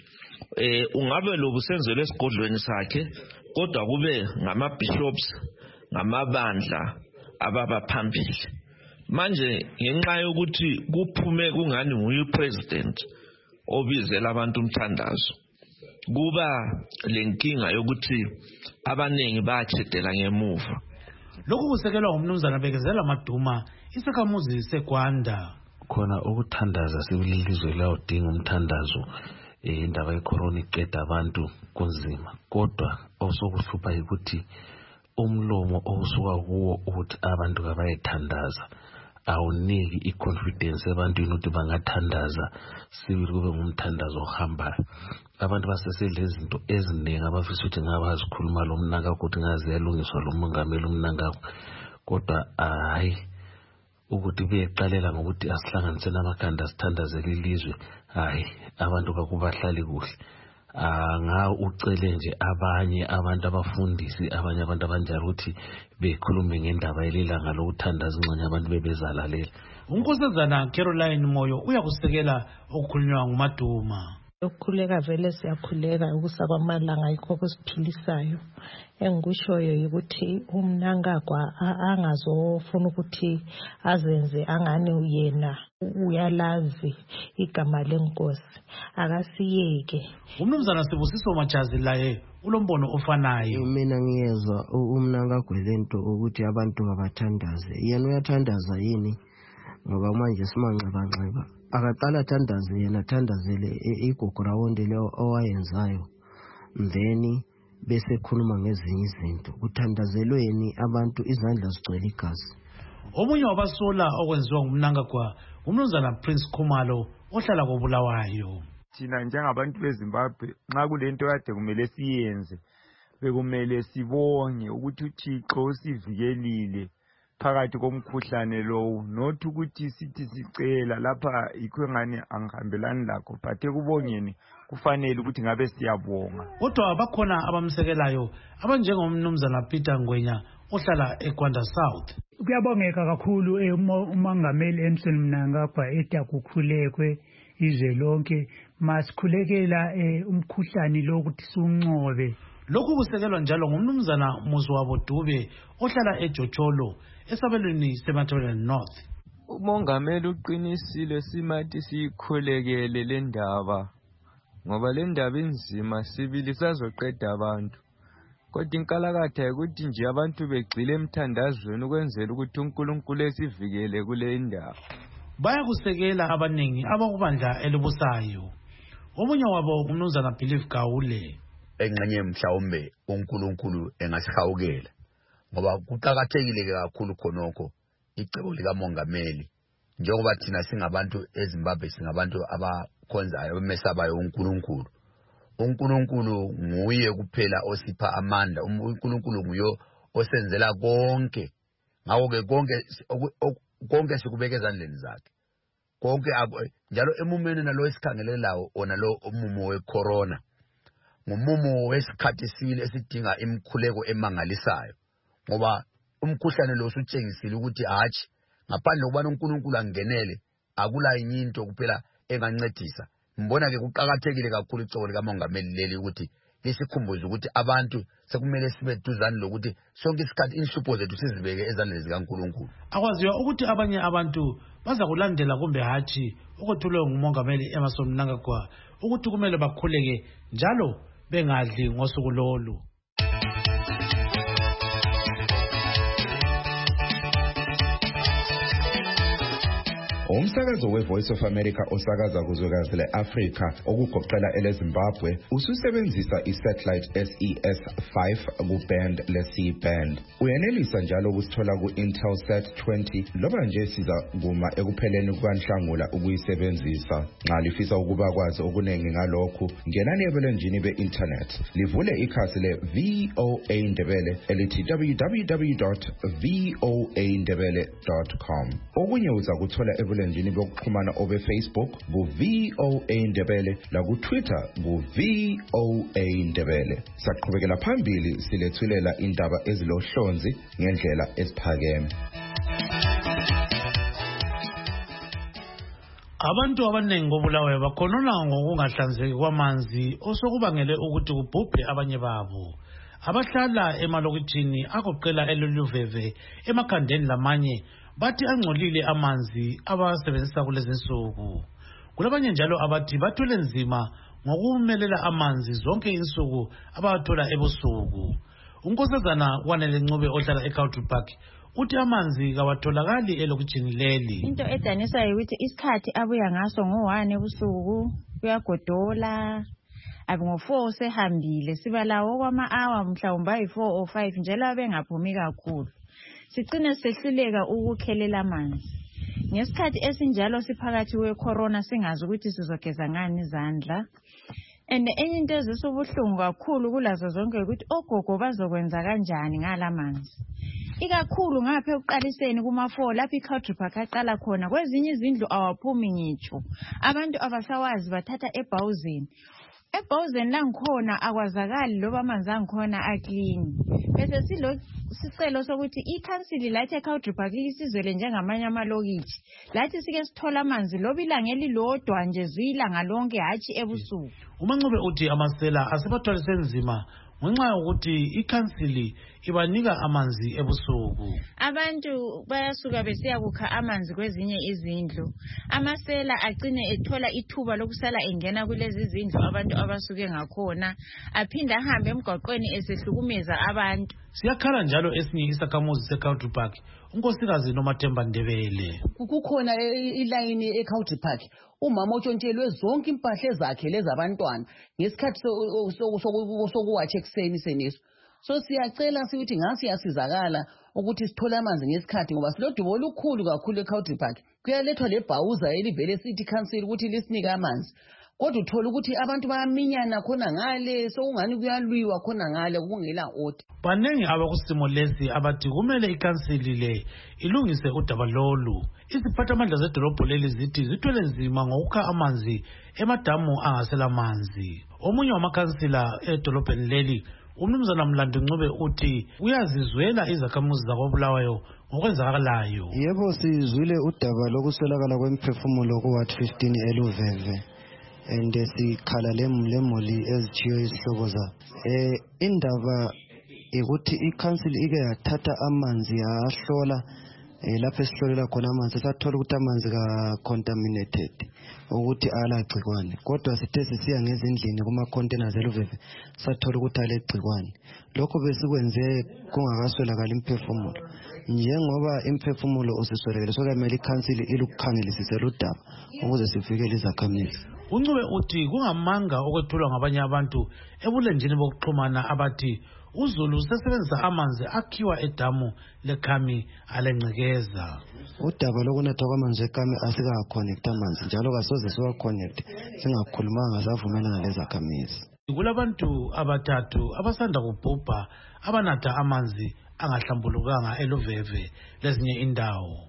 Eh ungabe lobusenzelwe esigodlweni sakhe kodwa kube ngama-bishops ngamabandla ababa phambili. Manje ngenxa yokuthi kuphume kungani nguye president obizela abantu umthandazo, kuba lenkinga yokuthi abanengi bachedela ngemuva. Lokhu kusekelwa umnumzana Bekezela Maduma isakhamuzi seGwanda. Khona ukuthandaza sikulilizwe lawudinga umthandazo indaba yecorona iqeda abantu kunzima, kodwa osokuhlupha ukuthi umlomo osuka kuwo ukuthi abantu kabayethandaza awuniki i-confidence ebantwini ukuthi bangathandaza sibili kube ngumthandazo ohambayo. Abantu basesedle izinto eziningi abafisa ukuthi ngabazikhuluma lo mnangagwa ukuthi ngaziyalungiswa lo mongameli umnangagwa, kodwa hayi ukuthi kuyeqalela ngokuthi asihlanganise namakhanda sithandazele ilizwe, hayi abantu bakubahlali kuhle. Nga ucele nje abanye abantu abafundisi abanye abantu abanjalo ukuthi bekhulume ngendaba yelanga lokuthandaza ingxenye abantu bebezalalela. Unkosazana Caroline Moyo uyakusekela okukhulunywa nguMaduma. Ukukhuleka vele siyakhuleka ukusa kwamalanga yikho kusiphilisayo. Engikushoyo ukuthi umnangagwa angazofuna ukuthi azenze angane uyena uyalazi igama lenkosi, akasiyeke. Umnumzana Sibusiso Majazi laye ulombono ofanayo. Mina ngiyezwa umnangagwa lento ukuthi abantu abathandaze. Yena uyathandaza yini? Ngoba manje simanxeba-nxeba. Akaqala thandaze yena thandazele igogora wonke leyo owayenzayo. Then bese khuluma ngezinye izinto. Kuthandazelweni abantu izandla zigcwele igazi. Omunye wabasola okwenziwa ngumnangagwa umnumzana Prince Khumalo ohlala koBulawayo. Thina njengabantu beZimbabwe nxa kulento kade kumele siyenze bekumele sibonge ukuthi uThixo usivikelile phakathi komkhuhlane lowo, not ukuthi sithi sicela lapha yikho ngani angihambelani lakho, but ekubongeni kufanele ukuthi ngabe siyabonga. Kodwa bakhona abamsekelayo abanjengomnumzana Peter Ngwenya ohlala eGwanda South. Kuyabongeka kakhulu umongameli Emson Mnangagwa eta kukhulekwe izwe lonke, masikhulekela umkhuhlane lo ukuthi sunqobe. Lokhu kusekelwa njalo ngumnumzana Muzwabo Dube ohlala eJocholo esabelweni seMatholen North. Umongameli uqinisile simathi sikhulekele le ndaba ngoba le ndaba inzima sibili sazoqeda abantu. Kodwa inkalakatha ukuthi nje abantu begcile emthandazweni ukwenzela ukuthi uNkulunkulu esivikele kule ndaba. Bayakusekela abaningi abakubandla elibusayo. Omunye wabo umnumzana Believe Gawule. Engxenye mhlawumbe uNkulunkulu engasihawukela ngoba kuqhakathekile kakhulu khonokho icebo lika mongameli, njengoba thina singabantu eZimbabwe singabantu abakhonzayo abemesabayo uNkulunkulu. uNkulunkulu nguye kuphela osipha amandla, uNkulunkulu nguye osenzela konke. Ngakho ke konke konke sikubeka ezandleni zakhe. Konke njalo emumeni nalo esikhangelelayo ona lo umumo wecorona ngumumo wesikhathi sibili esidinga imkhuleko emangalisayo, ngoba umkhuhlane lo usutshengisile ukuthi hatshi ngaphandle kokubana uNkulunkulu angenele akula inyinto kuphela engancedisa. Mbona ke kuqhakathekile kakhulu icebo lika mongameli leli ukuthi lisikhumbuze ukuthi abantu sekumele sibe duzane lokuthi sonke isikhathi inhlupho zethu sizibeke ezandleni zikaNkulunkulu. Akwaziwa ukuthi abanye abantu baza kulandela kumbe hatshi ukuthulwe ngumongameli Emmerson Mnangagwa ukuthi kumele bakhuleke njalo bengadli ngosuku lolu. Umsakazo we-Voice of America osakaza kuzwekazi le-Afrika okugoqela ele-Zimbabwe ususebenzisa i-satellite S E S five ku-band le-C band. Uyenelisa njalo ukusithola ku-Intelsat twenty loba nje siza kuma ekupheleni kukaNhlangula ukuyisebenzisa. Nxa lifisa ukuba kwazi okuningi ngalokhu, ngenani ebulenjini be-internet livule ikhasi le-V O A Ndebele elithi w w w dot v o a ndebele dot com. Okunye uza kuthola ebulenjini bokuxhumana obe Facebook ku V O A Ndebele la ku Twitter ku V O A Ndebele. Saqhubekela phambili silethulela indaba ezilohlonzi ngendlela esiphakeme. Abantu abanengi koBulawayo bakhonona ngokungahlanzeki kwamanzi osokubangele ukuthi kubhubhe abanye babo. Abahlala emalokitshini agoqela eLuluveve emakhandeni lamanye bathi angcolile amanzi abasebenzisa kulezi insuku. Kulabanye njalo abathi bathwele nzima ngokumelela amanzi zonke insuku abathola ebusuku. Unkosazana Wanele Ncube ohlala eCountry Park uthi amanzi kawatholakali elokitshini leli. Into edanisa ukuthi isikhathi abuya ngaso ngo-one ebusuku kuyagodola, abe ngo-four sehambile, siba lawo kwama-hour mhlawumbe ayi-four or five njalo abengaphumi kakhulu. Sicine sehluleka ukukhelela amanzi. ngesikhathi esinjalo siphakathi kwe-corona singazi ukuthi sizogeza ngani izandla. And enye into ezisubuhlungu kakhulu kulazo zonke ukuthi ogogo bazokwenza kanjani ngalamanzi. Ikakhulu ngapha ekuqaliseni kuma-four lapho i-Country Park aqala khona kwezinye izindlu awaphumi ngitsho. Abantu abasawazi bathatha ebhawuzini. Ebhawuzini langikhona akwazakali loba amanzi angikhona aklini. Bese silo sicelo sokuthi ikhansili lathi eCountry Park lisizwele njengamanye amalokithi. Lathi sike sithola amanzi loba ilanga elilodwa nje zwilanga lonke hatshi ebusuku. uMancube uthi amasela asebathwalise nzima ngenxa yokuthi ikhansili ibanika amanzi ebusuku. Abantu bayasuka besiya kukha amanzi kwezinye izindlu. Amasela agcine ethola ithuba lokusala engena kulezi izindlu abantu abasuke ngakhona, aphinda ahambe emgwaqweni esehlukumeza abantu. Siyakhala njalo esinye isakhamuzi seCountry Park, unkosikazi Nomathemba Ndebele. Kukhona ilayini eCountry Park. Umama otshontshelwe zonke impahla zakhe lezabantwana ngesikhathi sokuwatsha ekuseni seniso. So siyacela sithi ngasi yasizakala ukuthi sithole amanzi ngesikhathi ngoba silodubo olukhulu kakhulu eCountry Park. Kuyalethwa lebhawuza elivele sithi council ukuthi lisinike amanzi. Kodwa uthola ukuthi abantu bayaminyana khona ngale sokungani kuyalwiwa khona ngale kungela order. Banengi abakusimo lesi abathi kumele ikhansili le ilungise udaba lolu. Iziphathamandla zedolobho leli zithi zithwele nzima ngokukha amanzi emadamu angasela amanzi. Omunye wamakhansila edolobheni leli uMnumzana Mlando Ncube uthi uyazizwela izakhamuzi zakoBulawayo ngokwenzakalayo. Yebo sizwile udaba lokuswelakala kwemphefumulo ku-Ward fifteen eLuveve. And sikhala lemoli ezithiyo izihlobo za. Eh indaba ukuthi i-council ike yathatha amanzi yahlola lapho esihlolela khona amanzi sathola ukuthi amanzi ka contaminated ukuthi alagcikwane. Kodwa sithe sisiya ngezindlini kuma containers eLuveve sathola ukuthi alegcikwane. Lokho besikwenze kungakaswelakala imphefumulo. Njengoba imphefumulo usiswelekele sokumele i-council ilukukhangelisise ludaba ukuze sivikele izakhamizi. Uncube uthi kungamanga okwethulwa ngabanye abantu ebulenjini bokuxhumana abathi uZulu usebenzisa amanzi akhiwa edamu leKhami alengcekeza. Udaba lokunethwa kwamanzi eKhami asika connect amanzi njalo kasoze siwa connect singakhulumanga savumelana lezakhamizi. Kulabantu abathathu abasanda kubhubha abanatha amanzi angahlambulukanga eLuveve lezinye indawo.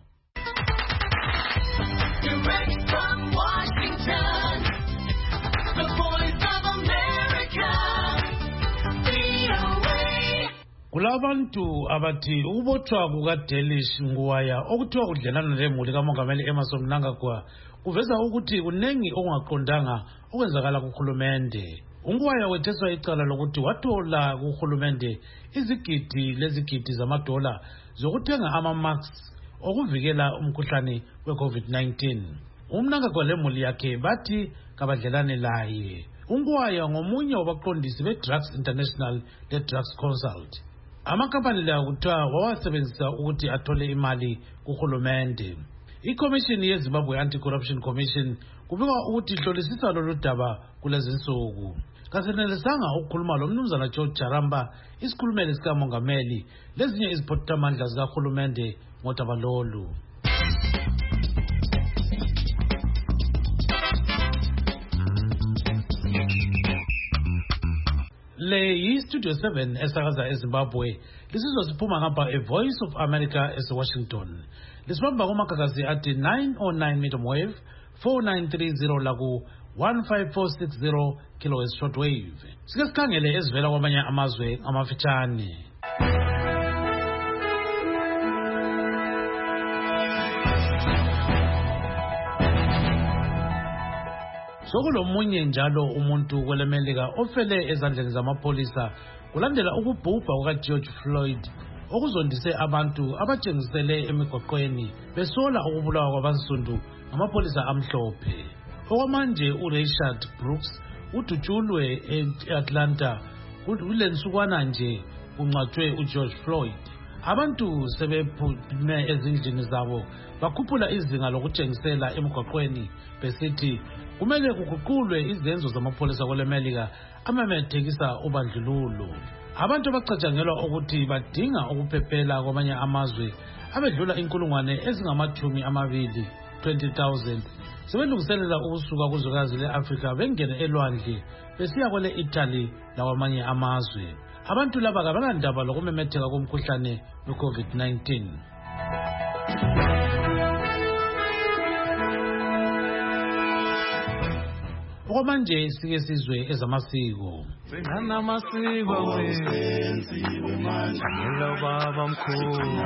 Direct from Washington, the voice of America, V O A. Kulabantu abathi ukubotshwa kukaDelish Ngwaya okuthiwa udlelana lemuli kaMongameli Emmerson Mnangagwa kuveza ukuthi kunengi okungaqondanga okwenzakala kuhulumende. Ungwaya wetheswa icala lokuthi wathola kuhulumende izigidi lezigidi zamadola zokuthenga ama-masks okuvikela umkhuhlane we-COVID nineteen. Umnangagwa lemuli yakhe bathi kabadlelane laye. Ungwaya ngomunye wabaqondisi be-Drugs International le-Drugs Consult. Amakampani la kuthiwa wawasebenzisa ukuthi athole imali kuhulumende. I-Commission yeZimbabwe Anti-Corruption Commission kubikwa ukuthi ihlolisisa lolu daba kulezi nsuku. Kasenelisanga ukukhuluma lo Mnumzana George Jaramba, isikhulumeli sikamongameli lezinye iziphathamandla zikahulumende ngodaba lolu. Le yi-Studio seven esakaza eZimbabwe. Lisizwa siphuma ngapha e-Voice of America ese-Washington. Lisibamba kumagagasi athi nine oh nine medium wave, four nine three zero laku one five four six zero kilohertz shortwave. Sike sikhangele ezivela kwamanye amazwe amafitshane. Sokulomunye njalo umuntu kwelemelika ofele ezandleni zamapolisa kulandela ukubhubha kukaGeorge Floyd okuzondise abantu abatshengisele emigwaqweni besola ukubulawa kwabansundu ngamapolisa amhlophe. Okwamanje uRachard Brooks udutshulwe eAtlanta kulensukwana nje kungcwatshwe uGeorge Floyd. Abantu sebephume ezindlini zabo bakhuphula izinga lokutshengisela emigwaqweni besithi kumele kuguqulwe izenzo zamapolisa kwelemelika amamethekisa ubandlululo. Abantu abacatshangelwa ukuthi badinga ukuphephela kwamanye amazwe abedlula inkulungwane ezingamathumi amabili twenty thousand sebelungiselela ukusuka kuzwekazi le-Afrika bengene elwandle besiya kwele Italy lakwamanye amazwe. Abantu laba kabanandaba lokumemetheka komkhuhlane we-COVID nineteen. Okwamanje sike sizwe ezamasiko. Namasiko wenziwe manje ngelobaba mkhulu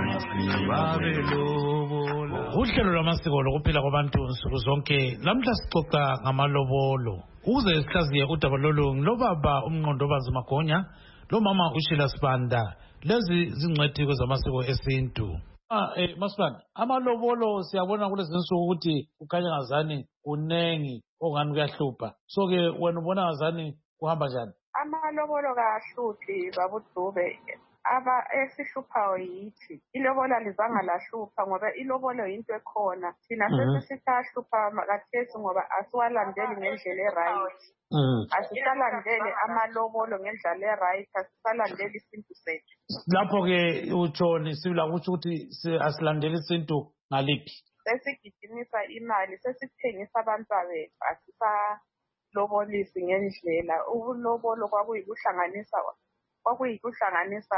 babelobola. Uhlelo lwamasiko lokuphila kwabantu nsuku zonke lamhla sixoxa ngamalobolo. Ukuze sihlaziye udaba lolu ngilobaba umnqondobazi Magonya lo mama uShila Sibanda lezi zingcwethi kwezamasiko esintu. Ah eh Masibanda, amalobolo siyabona kulezi nsuku ukuthi ukhanya ngazani kunengi ongani kuyahlupha. So ke wena ubona ngazani kuhamba njani? Amalobolo kahluthi babudube aba esihluphayo yithi ilobola lizanga lahlupha ngoba ilobolo into ekhona thina sesisithahlupha makathesi ngoba asiwalandeli ngendlela eright. Asisalandele amalobolo ngendlela eright, asisalandeli isintu sethu. Lapho ke utshoni sibila ukuthi ukuthi asilandele isintu ngaliphi? Sesigijimisa imali, sesithengisa abantwana bethu, asisalobolisi ngendlela. Ulobolo kwakuyikuhlanganisa kwakuyikuhlanganisa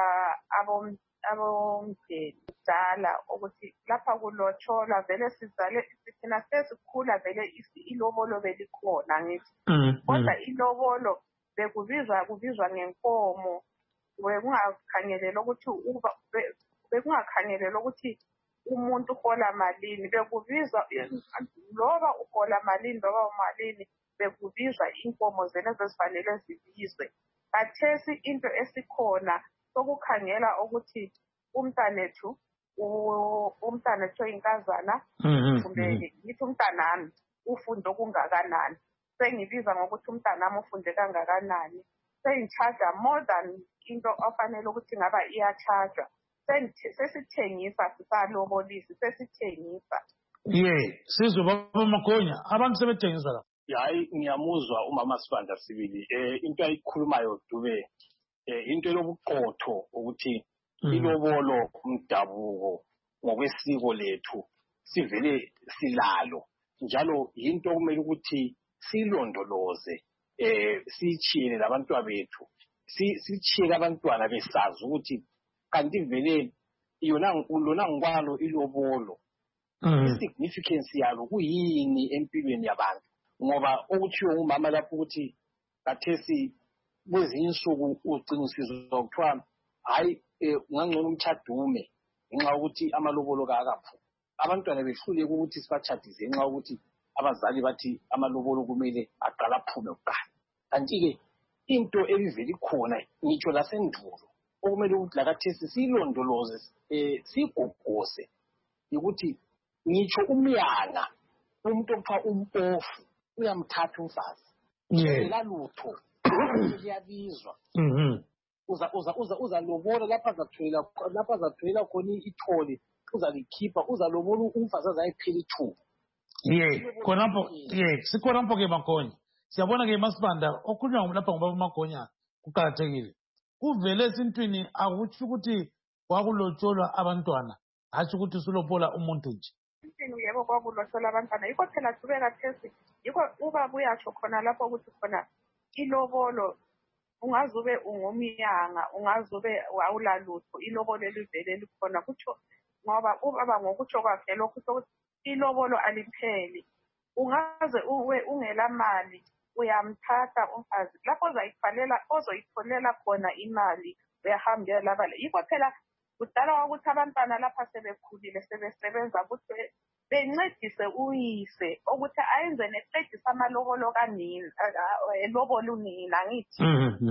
abomndeni kudala ukuthi lapha kulotsholwa vele sizale thina sesikhula vele ilobolo belikhona ngithi. Kodwa ilobolo bekubizwa kubizwa ngenkomo, bekungakhangelelwa ukuthi bekungakhangelelwa ukuthi umuntu uhola malini, bekubizwa loba uhola malini loba umalini bekubizwa inkomo zena ezifanele zibizwe. Kathesi into esikhona sokukhangela ukuthi umntanethu umntanethu inkazana kumbe ngithi umntanami ufunde okungakanani, sengibiza ngokuthi umntanami ufunde kangakanani, sengicharge more than into ofanele ukuthi ngaba iyacharge. Sesithengisa sisalobolisi sesithengisa. Ye sizwe baba Magonya abantu sebethengisa la. Hayi ngiyamuzwa umama Sibanda sibili eh into ayikhulumayo Dube eh into lobuqotho ukuthi ilobolo umdabuko ngokwesiko lethu sivele silalo njalo into okumele ukuthi silondoloze eh sichiyele labantwana bethu sichiyele abantwana besazi ukuthi kanti vele yona lona ngwalo ilobolo isignificance yalo kuyini empilweni yabantu ngoba okuthiwa umama lapho ukuthi kathesi kwezinye insuku uqinisizwa ukuthiwa hayi ungangcono umchadume ngenxa ukuthi amalobolo kaakaphu abantwana behluleke ukuthi sibachadise ngenxa ukuthi abazali bathi amalobolo kumele aqala aphume kuqala. Kanti-ke into elivele ikhona ngitsho lasendulo okumele ukuthi lakathesi siyilondoloze um siyigogose ukuthi ngitsho umyanga umuntu okuthiwa umpofu uyamthatha umfazi elalutho liyabizwa uza uza uza uzalobola lapha azatholela lapha azatholela khona ithole uzalikhipha uzalobola umfazi azayiphela ithuba. Ye khonapho ye sikhonapho ke Magonya siyabona ke Masibanda okhulunywa lapha ngoba Magonya kuqakathekile kuvele esintwini akuthi ukuthi kwakulotsholwa abantwana hatshi ukuthi usulobola umuntu nje. Intini yebo kwakulotsholwa abantwana yikho phela Dube kathesi yikho ubaba uyatsho khona lapho ukuthi khona ilobolo ungazube ungumyanga ungazube awulalutho ilobolo elivele likhona kutsho ngoba ubaba ngokutsho kwakhe lokho ukuthi ilobolo alipheli ungaze uwe ungela mali uyamthatha umfazi lapho ozoyitholela ozoyitholela khona imali uyahambela laba yikho phela kudala ukuthi abantwana lapha sebekhulile sebesebenza ukuthi bencedise uyise ukuthi ayenze necedisa amalobolo kanini elobolo unina ngithi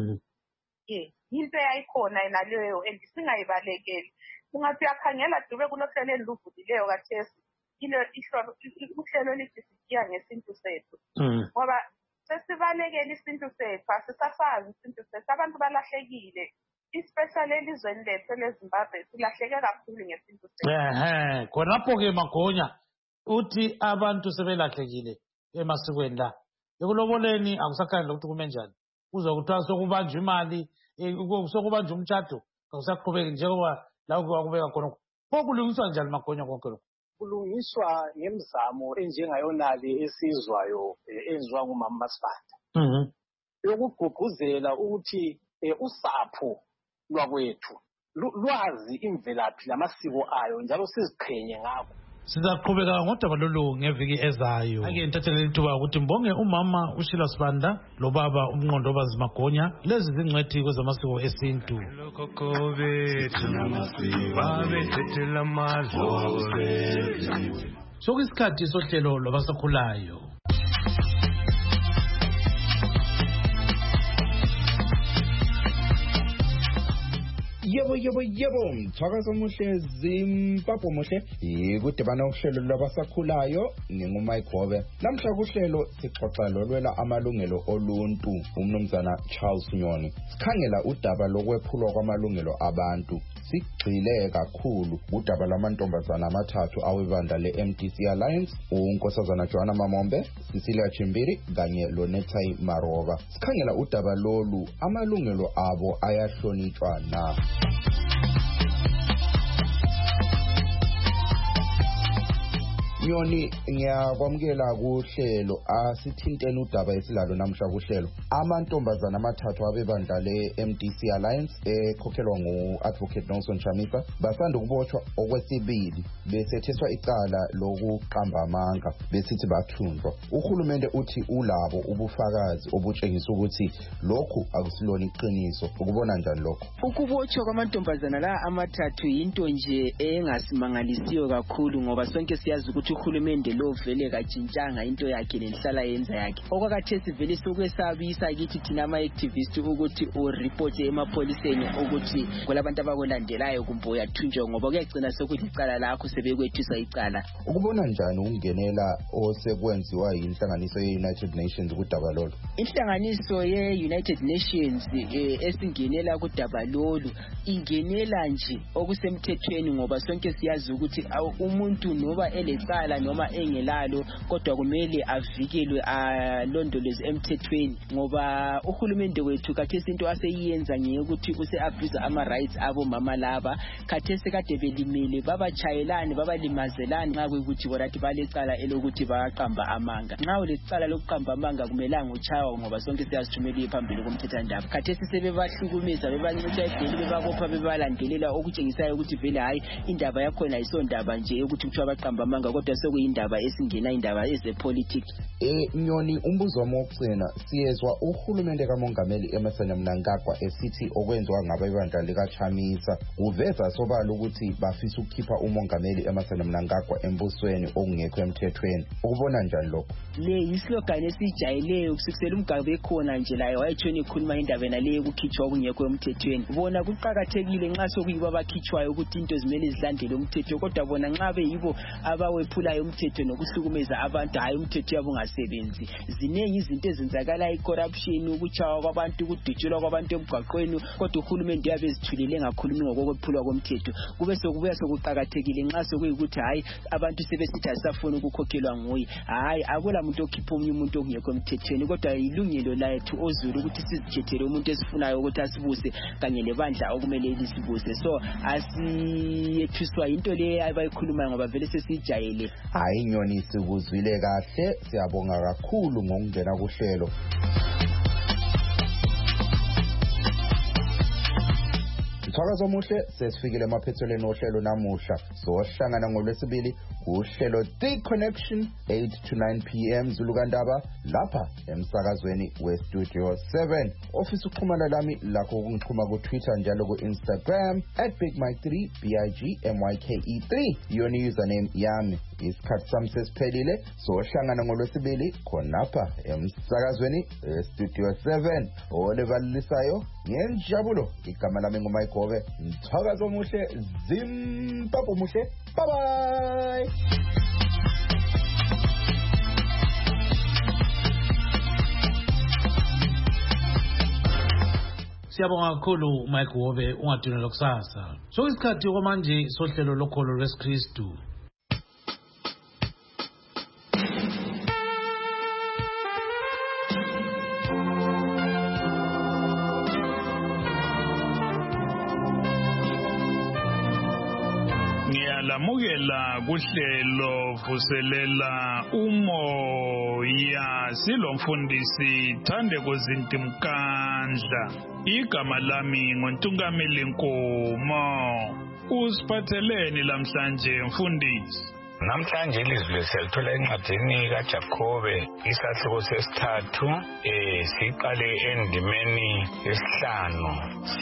ye into yayikhona naleyo andisingayibalekeli ungathi uyakhangela Dube kulohlelo endiluvulileyo kathesi ile uhlelo lithi sikiya ngesintu sethu ngoba sesibalekela isintu sethu asisasazi isintu sethu abantu balahlekile especially elizweni lethu leZimbabwe silahleke kakhulu ngesintu sethu. Ehe khonapho ke Magonya uthi abantu sebelahlekile emasikweni la ekuloboleni akusakhani ukuthi kume njani uzwa kuthiwa sokubanjwa imali sokubanjwa umtshado akusaqhubeki njengoba la kwakubeka khona Kokulungiswa njani Magonya konke lokho? Kulungiswa ngemizamo enjengayonale esizwayo enziwa ngumama Masibanda. Mhm. Yokugqugquzela ukuthi usapho lwakwethu lwazi imvelaphi lamasiko ayo njalo siziqhenye ngakho. Sizaqhubeka ngodaba lolu ngeviki ezayo. Ake ngithathele ithuba ukuthi mbonge umama uShila Sibanda lo baba uMnqondobazi Magonya lezi zingcwethi kwezamasiko esintu. Sokuyisikhathi sohlelo lwabasakhulayo. Yebo yebo yebo mthakazo muhle Zimbabwe muhle ikudibana uhlelo lwabasakhulayo ngingumike Gobe namhla kuhlelo sixoxa lolwela amalungelo oluntu umnumzana Charles Nyoni sikhangela udaba lokwephulwa kwamalungelo abantu sigxile kakhulu udaba lwamantombazana amathathu awebandla le-M D C Alliance unkosazana Joanna Mamombe Cecilia Chimbiri kanye loNetai Maroba sikhangela udaba lolu amalungelo abo ayahlonitshwa na. Nyoni ngiyakwamukela kuhlelo asithintene udaba esilalo namhla kuhlelo amantombazana amathathu abebandla le-M D C Alliance ekhokhelwa ngu-Advocate Nelson Chamisa basanda ukubotshwa okwesibili besetheswa icala lokuqamba amanga besithi bathunjwa. Uhulumende uthi ulabo ubufakazi obutshengisa ukuthi lokhu akusilona iqiniso. Ukubona njani lokho? Ukubotshwa kwamantombazana la amathathu yinto nje engasimangalisiyo kakhulu ngoba sonke siyazi ukuthi uhulumende lo vele kajintshanga into yakhe nenhlala yenza yakhe. Okwakhathesi vele sokwesabisa kithi thina ama-activist ukuthi ureport emapholiseni ukuthi kulabantu abakulandelayo kumbe uyathunjwa ngoba kuyagcina sokuthi icala lakho sebekwethisa icala. Ukubona njani ukungenela osekwenziwa yinhlanganiso ye-United Nations kudaba lolu? Inhlanganiso ye-United Nations esingenela kudaba lolu ingenela nje okusemthethweni ngoba sonke siyazi ukuthi umuntu noba elecala noma engelalo kodwa kumele avikelwe alondolozwe emthethweni ngoba uhulumende wethu khathesi into aseyenza ngeyokuthi use-abuse ama-rights abo mama laba khathesi kade belimele babachayelane babalimazelane nxa kuyikuthi bonathi balecala elokuthi baqamba amanga. Nxa ulecala lokuqamba amanga kumelanga uchawa ngoba sonke siyazithumela phambili komthethwandaba. Khathesi sebebahlukumeza bebanxutsha edeli bebabopha bebalandelela okutshengisayo ukuthi vele hayi indaba yakhona ayisondaba nje yokuthi kuthiwa baqamba amanga kodwa sekuyindaba esingena indaba ezepolitics. Eh Nyoni umbuzo wami wokugcina siyezwa uhulumende kaMongameli Emmerson Mnangagwa esithi okwenziwa ngabebandla likaChamisa uveza sobala ukuthi bafisa ukukhipha uMongameli Emmerson Mnangagwa embusweni okungekho emthethweni. Ukubona njani lokho? Le islogan esijayeleyo kusukela umgaba ekhona nje layo wayethweni ikhuluma indaba nale ukukhitshwa okungekho emthethweni. Bona kuqhakathekile nxa sokuyiba abakhitshwayo ukuthi into zimele zilandele umthetho kodwa bona nxa beyibo abawephulayo umthetho nokuhlukumeza abantu hayi umthetho yabo ungasebenzi. Zinengi izinto ezenzakala i-corruption ukuchawa kwabantu ukudutshulwa kwabantu emgwaqweni kodwa uhulumende yabe ezithulile ngakhulumi ngokwephulwa komthetho. Kube sokubuya sokuqhakathekile nxa sokuyikuthi hayi abantu sebesithi asafuna ukukhokhelwa nguye. Hayi akula muntu okhipha omunye umuntu okungekho emthethweni kodwa ilungelo lethu ozulu ukuthi sizikhethele umuntu esifunayo ukuthi asibuse kanye lebandla okumele lisibuse. So asiyethuswa into le abayikhulumayo ngoba vele sesijayele. Hayi Nyoni sikuzwile kahle siyabonga kakhulu ngokungena kuhlelo. Mthakazo muhle sesifikile emaphethelweni ohlelo namuhla sohlangana ngolwesibili kuhlelo The Connection eight to nine p m Zulukandaba lapha emsakazweni weStudio seven. Office ukuxhumana lami lakho ukungixhuma ku Twitter njalo ku Instagram at big mike three b i g m y k e three yona username yami. Isikhathi sami sesiphelile sohlangana ngolwesibili khonapha emsakazweni weStudio seven. Olevalisayo ngenjabulo igama lami ngumike Gobe. Mthakazo muhle Zimbabwe muhle. Bye bye. Siyabonga kakhulu Mike Gobe ungadunela kusasa. So isikhathi kwamanje sohlelo lokholo lwesikristu. Siyalamukela kuhlelo vuselela umoya silomfundisi Thandeko Zintimkandla. Igama lami ngoNtungameli Nkomo. Usiphatheleni lamhlanje mfundisi? Namhlanje ilizwi leselithola encwadini kaJakobe isahluko sesithathu eh siqale endimeni yesihlanu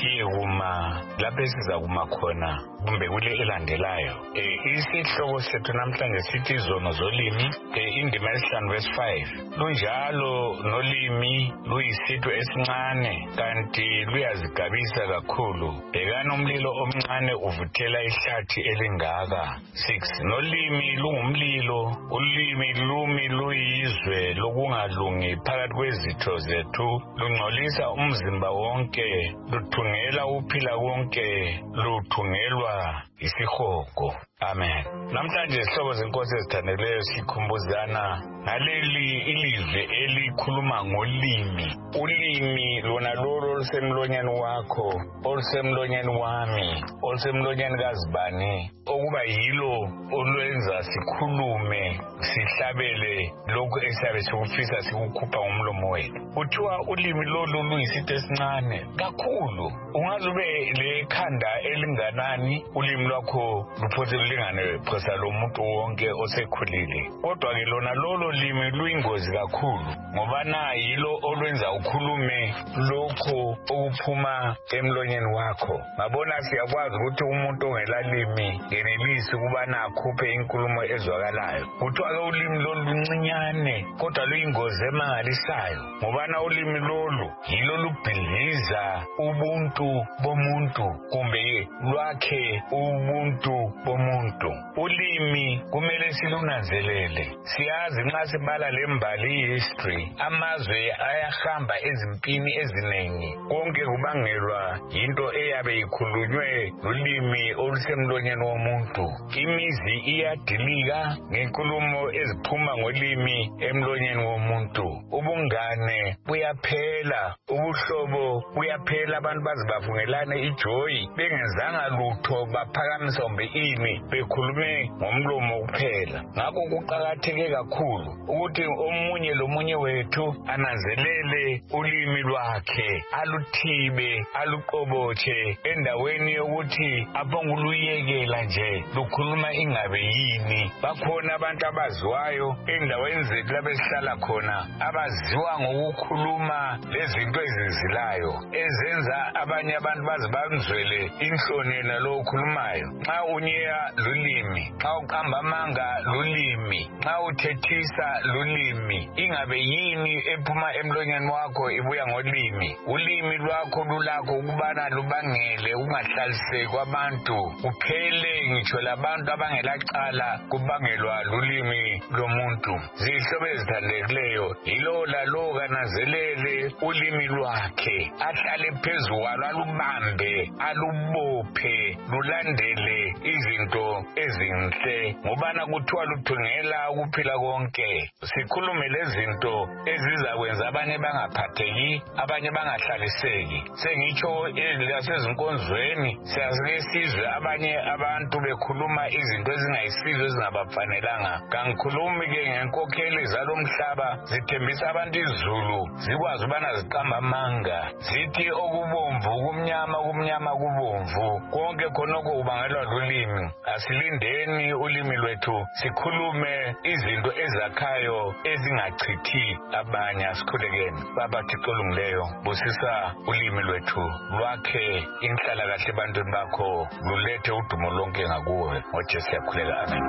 siyekuma lapho sizakuma khona kumbe kule elandelayo. Eh isihloko sethu namhlanje sithi izono zolimi, eh indima yesihlanu verse five. Lunjalo nolimi luyisitho esincane kanti luyazigabisa kakhulu. Bhekana umlilo omncane uvuthela ihlathi elingaka. six. Nolimi lungumlilo, ulimi lumi luyizwe lokungalungi phakathi kwezitho zethu, lungcolisa umzimba wonke, luthungela uphila konke, luthungelwa isihogo. Amen. Namhlanje isihlobo zenkosi ezithandeleyo sikhumbuzana ngaleli ilizwe elikhuluma ngolimi. Ulimi lona lolo olusemlonyeni wakho, olusemlonyeni wami, olusemlonyeni kazibani, okuba yilo olwenza sikhulume, sihlabele lokhu esiyabe sikufisa sikukhupha ngomlomo wethu. Kuthiwa ulimi lolu luyisitho esincane kakhulu. Ungaze ube lekhanda elinganani, ulimi lwakho luphosa lingane phosa lomuntu wonke osekhulile. Kodwa ke lona lolo limi luyingozi kakhulu ngoba na yilo olwenza ukhulume lokho okuphuma emlonyeni wakho. Ngabona siyakwazi ukuthi umuntu ongelalimi ngenelisi kuba nakhuphe inkulumo ezwakalayo. Kuthiwa ke ulimi lolu luncinyane kodwa luyingozi emangalisayo ngoba na ulimi lolu yilo lubhidliza ubuntu bomuntu kumbe lwakhe ubuntu bomuntu. Ulimi kumele silunanzelele. Siyazi nxa sibala lembali history amazwe ayahamba ezimpini ezinengi, konke kubangelwa into eyabe ikhulunywe ulimi olusemlonyeni womuntu. Imizi iyadilika ngenkulumo eziphuma ngolimi emlonyeni womuntu. Ubungane buyaphela, ubuhlobo buyaphela, abantu bazibafungelane ijoy bengenzanga lutho baphakamisa umbe ini bekhulume ngomlomo kuphela. Ngakho kuqakatheke kakhulu ukuthi omunye lomunye wethu ananzelele ulimi lwakhe, aluthibe, aluqobotshe endaweni yokuthi abonguluyekela nje lukhuluma ingabe yini. Bakhona abantu abaziwayo endaweni zethu lapho esihlala khona abaziwa ngokukhuluma lezinto ezizilayo ezenza abanye abantu bazibanzwele inhloni nalo okhulumayo. Nxa unyeya lulimi, nxa uqamba amanga lulimi, nxa uthethisa lulimi, ingabe yini ephuma emlonyeni wakho ibuya ngolimi. Ulimi lwakho lulakho ukubana lubangele ungahlaliseki kwabantu, kuphele ngitsho labantu abangelacala kubangelwa lulimi lomuntu. Zihlobo ezithandekileyo, yilo lalo kananzelele ulimi lwakhe, ahlale phezu kwalo, alubambe, alubophe, lulandele izinto ezinhle ngobana kuthiwa luthungela ukuphila konke. Sikhulume lezinto ezizakwenza abanye bangaphatheki, abanye bangahlaliseki. Sengitsho lasezinkonzweni siyasike sizwe abanye abantu bekhuluma izinto ezingayisizo ezingabafanelanga. Kangikhulumi ke ngenkokheli zalomhlaba zithembisa abantu izulu zikwazi ubana ziqamba amanga, zithi okubomvu kumnyama, kumnyama kubomvu, konke khonoko ubangelwa lulimi. Asilindeni ulimi lwethu sikhulume izinto ezakhayo ezingachithi abanye. Asikhulekeni. Baba Thixo olungileyo, busisa ulimi lwethu, lwakhe inhlala kahle ebantwini bakho, lulethe udumo lonke ngakuwe. ngoJesu siyakhuleka. Amen.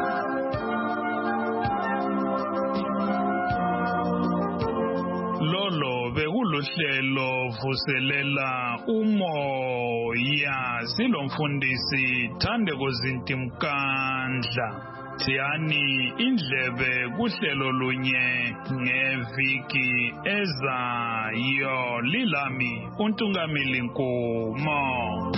Lolo bekuluhlelo vuselela umoya silomfundisi Thandeko Zintimkandla. Thiyani indlebe kuhlelo lunye ngeviki ezayo. Lilami uNtungameli Nkomo.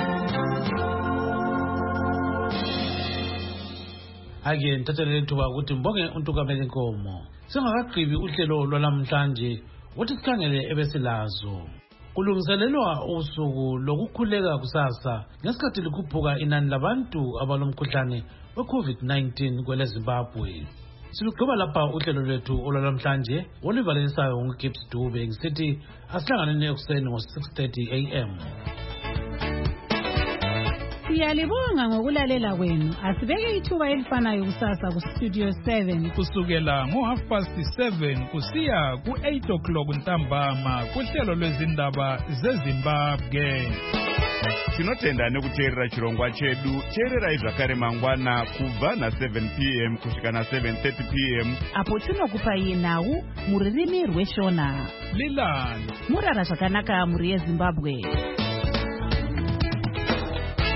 Ake ngithathelele ithuba ukuthi mbonge uNtungameli Nkomo. Singakagqibi uhlelo lwalamhlanje ukuthi sikhangele ebesilazo. kulungiselelwa usuku lokukhuleka kusasa ngesikhathi likhuphuka inani labantu abalomkhuhlane we-COVID nineteen kwele Zimbabwe. Silugqiba lapha uhlelo lwethu olwalamhlanje olivalisayo nguGibbs Dube ngisithi asihlanganeni ekuseni ngo-six thirty a m Siyalibonga ngokulalela kwenu. Asibeke ithuba elifanayo kusasa ku-Studio seven kusukela ngo-half past seven kusiya ku-eight o'clock ntambama kuhlelo lwezindaba zeZimbabwe. Tinotenda nekuteerera chirongwa chedu. Teererai zvakare mangwana kubva na-seven p m kusvika na-seven thirty p m apo tinokupai nhau muririmi rweshona. Lilani Murara zvakanaka muri yeZimbabwe.